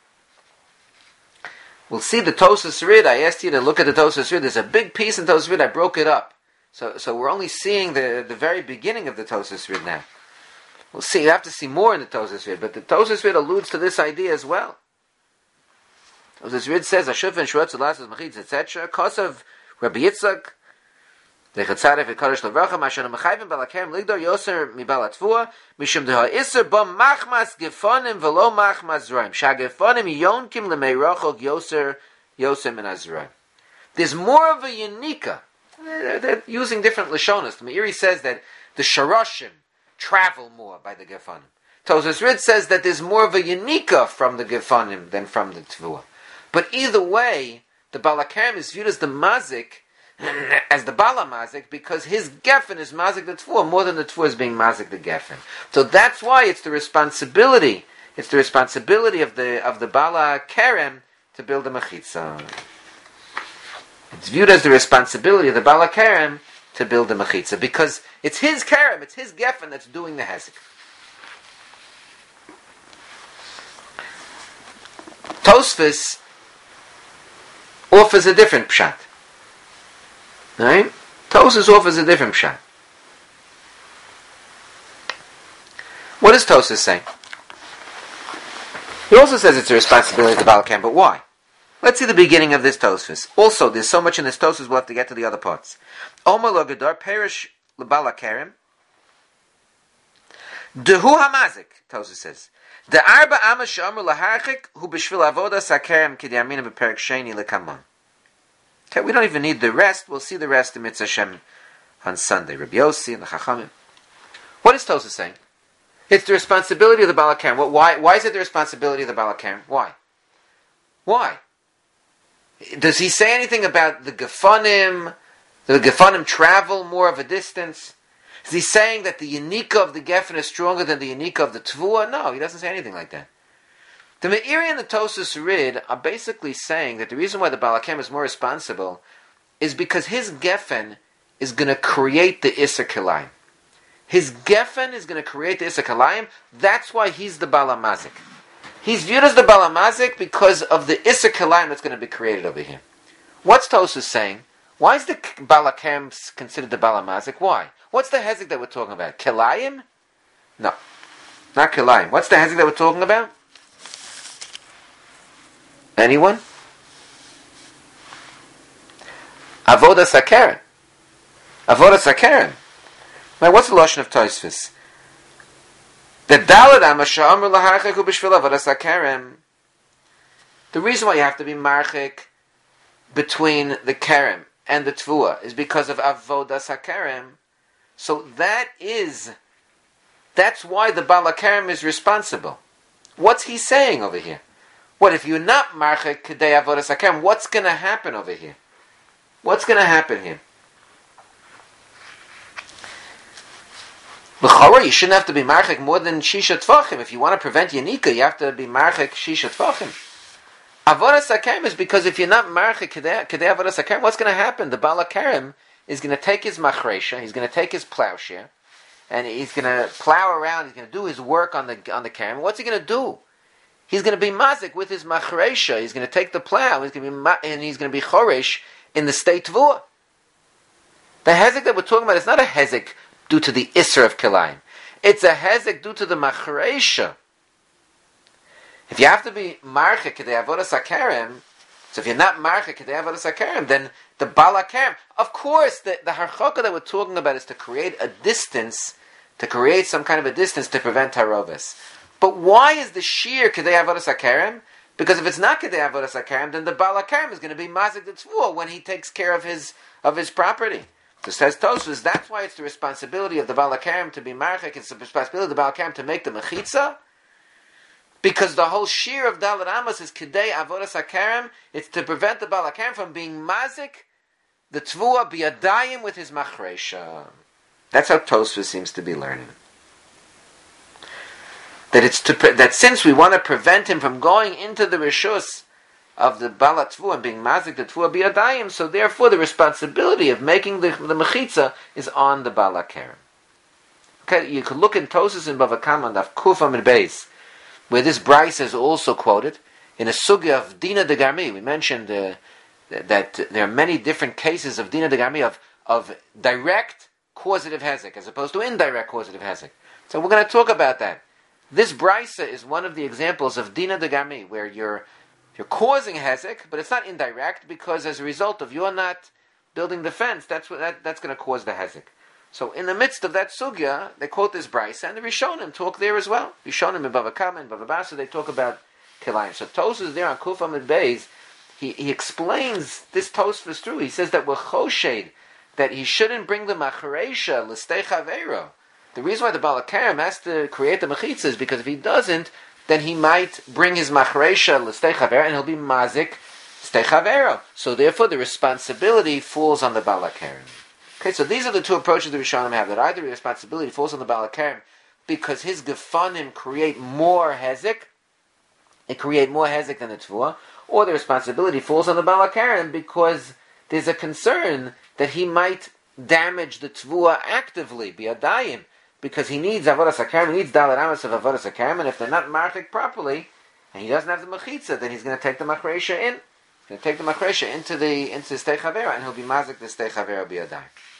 We'll see the Tosas Rid. I asked you to look at the Tosas Rid. There's a big piece in Tosas Rid. I broke it up. So we're only seeing the very beginning of the Tosas Rid now. We'll see. You have to see more in the Tosas Rid. But the Tosas Rid alludes to this idea as well. Tosas Rid says, Ashuf and Shuatz, Elasas, Mechitz, etc. Kosav, Rabbi Yitzchak, Lechatzaref, Ekodesh, Levracha, Mashan, Mechayvim, Balakerem, Ligdor, Yoser, Mibala Tvua, Mishum Deha Isser, Bom Machmas, Gefonim, Velo Machmas, Roim. Shagefonim, Yonkim, Lemeirochok, Yoser, Yosef min Azra'im. There's more of a Yanika. They're using different Lashonas. The Meiri says that the Sharashim travel more by the Gefanim. Tosfos Rid says that there's more of a Yanika from the Gefanim than from the Tvua. But either way, the Balakerem is viewed as the Mazik, as the Bala Mazik, because his Gefen is Mazik the Tvua more than the Tvua is being Mazik the Gefen. So that's why it's the responsibility of the Bala Kerem to build a Mechitza. It's viewed as the responsibility of the Bala Kerem to build a Mechitza, because it's his Kerem, it's his Gefen that's doing the Hezek. Tosfos offers a different pshat. Right? Tosfos offers a different pshat. What does Tosfos say? He also says it's a responsibility of the Baal Kerem, but why? Let's see the beginning of this Tosfos. Also, there's so much in this Tosfos, we'll have to get to the other parts. Omer lo gedar perish l'Baal Kerem. Dehu hamazik, Tosfos says. The arba ama she'amru laharchik hu b'shvil avoda sakerem k'diamina b'perek sheni l'kamon. Okay, we don't even need the rest. We'll see the rest in Mitzvah Hashem on Sunday. Rabbi Yossi and the Chachamim. What is Tosfos saying? It's the responsibility of the Baal Kerem. Why is it the responsibility of the Baal Kerem? Why? Why? Does he say anything about the Gefanim? The Gefanim travel more of a distance? Is he saying that the Yanika of the Gefen is stronger than the Yanika of the Tvua? No, he doesn't say anything like that. The Meiri and the Tosfos Rid are basically saying that the reason why the Baal Kerem is more responsible is because his Gefen is going to create the Isser Kilayim. His Gefen is going to create the Isser Kilayim. That's why he's the Bala Mazik. He's viewed as the Bala Mazik because of the Isser Kilayim that's going to be created over here. What's Tosfos saying? Why is the Bala Kerem considered the Bala Mazik? Why? What's the Hezek that we're talking about? Kilayim? No. Not Kilayim. What's the Hezek that we're talking about? Anyone? Avoda Sakeren. Avoda Sakeren. Now, what's the Lashon of Tosfos? The Daled Amasha Amr Laharchik Hu B'Shvil Avoda Sakeren. The reason why you have to be marchik between the Kerem and the Tvua is because of Avoda Sakeren. So that's why the Baal Kerem is responsible. What's he saying over here? What if you're not marchik kedei avodas hakerem? What's going to happen over here? What's going to happen here? L'chorah, you shouldn't have to be marchik more than shisha tfachim. If you want to prevent yanika, you have to be marchik shisha tfachim. Avodas hakerem is because if you're not marchik kedei avodas hakerem, what's going to happen? The Baal Kerem is going to take his machresha, he's going to take his plowshare, and he's going to plow around. He's going to do his work on the kerem. What's he going to do? He's going to be mazik with his machresha. He's going to take the plow. He's going to be choresh in the state tvua. The hezek that we're talking about is not a hezek due to the isser of kilayim. It's a hezek due to the machresha. If you have to be marchik kedei avodas hakerem, so if you're not marchik kedei avodas hakerem, then the Baal Kerem, of course, the harchaka that we're talking about is to create a distance, to create some kind of a distance to prevent tarovis. But why is the sheer kedei avodas hakerem? Because if it's not kedei avodas hakerem, then the Baal Kerem is going to be mazik the tzvua when he takes care of his property. So says Tosfos, that's why it's the responsibility of the Baal Kerem to be marchik. It's the responsibility of the Baal Kerem to make the mechitza. Because the whole sheer of Daled Amos is kedei avodas hakerem. It's to prevent the Baal Kerem from being mazik the tvua biyadayim with his machresha. That's how Tosfos seems to be learning. That since we want to prevent him from going into the rishus of the Baal Tvua and being mazik the tvua biyadayim, so therefore the responsibility of making the mechitza is on the Baal Kerem. Okay, you could look in Tosfos in Bava Kama on Daf Kufa Mid Beis, where this Bryce is also quoted in a sugya of Dina de Garmi. We mentioned that there are many different cases of Dina de Garmi of direct causative hezek as opposed to indirect causative hezek. So we're going to talk about that. This brisa is one of the examples of Dina de Garmi, where you're causing hezek, but it's not indirect because as a result of you're not building the fence, that's going to cause the hezek. So in the midst of that sugya, they quote this brisa, and the Rishonim talk there as well. Rishonim in Bava Kama and Bava Basra, they talk about kilayim. So Tosfos there on Kufa Mid Beis he explains this Tosfos through. He says that we're choshed, that he shouldn't bring the macharesha l'stei chavero. The reason why the Balakarim has to create the mechitza is because if he doesn't, then he might bring his macharesha l'stei chavero and he'll be mazik stei chavero. So therefore the responsibility falls on the Balakarim. Okay, so these are the two approaches the Rishonim have, that either the responsibility falls on the Balakarim because his gefanim create more hezek, they create more hezek than the Tvua, or the responsibility falls on the Balakarim because there's a concern that he might damage the Tvua actively, biadayim, because he needs Avodas HaKarim, he needs Dalet Amos of Avodas HaKarim, and if they're not martik properly, and he doesn't have the Mechitza, then he's going to take the Machresha in. He's going to take the Machresha into Stei Chavera, and he'll be mazik the Stei Chavera biadayim.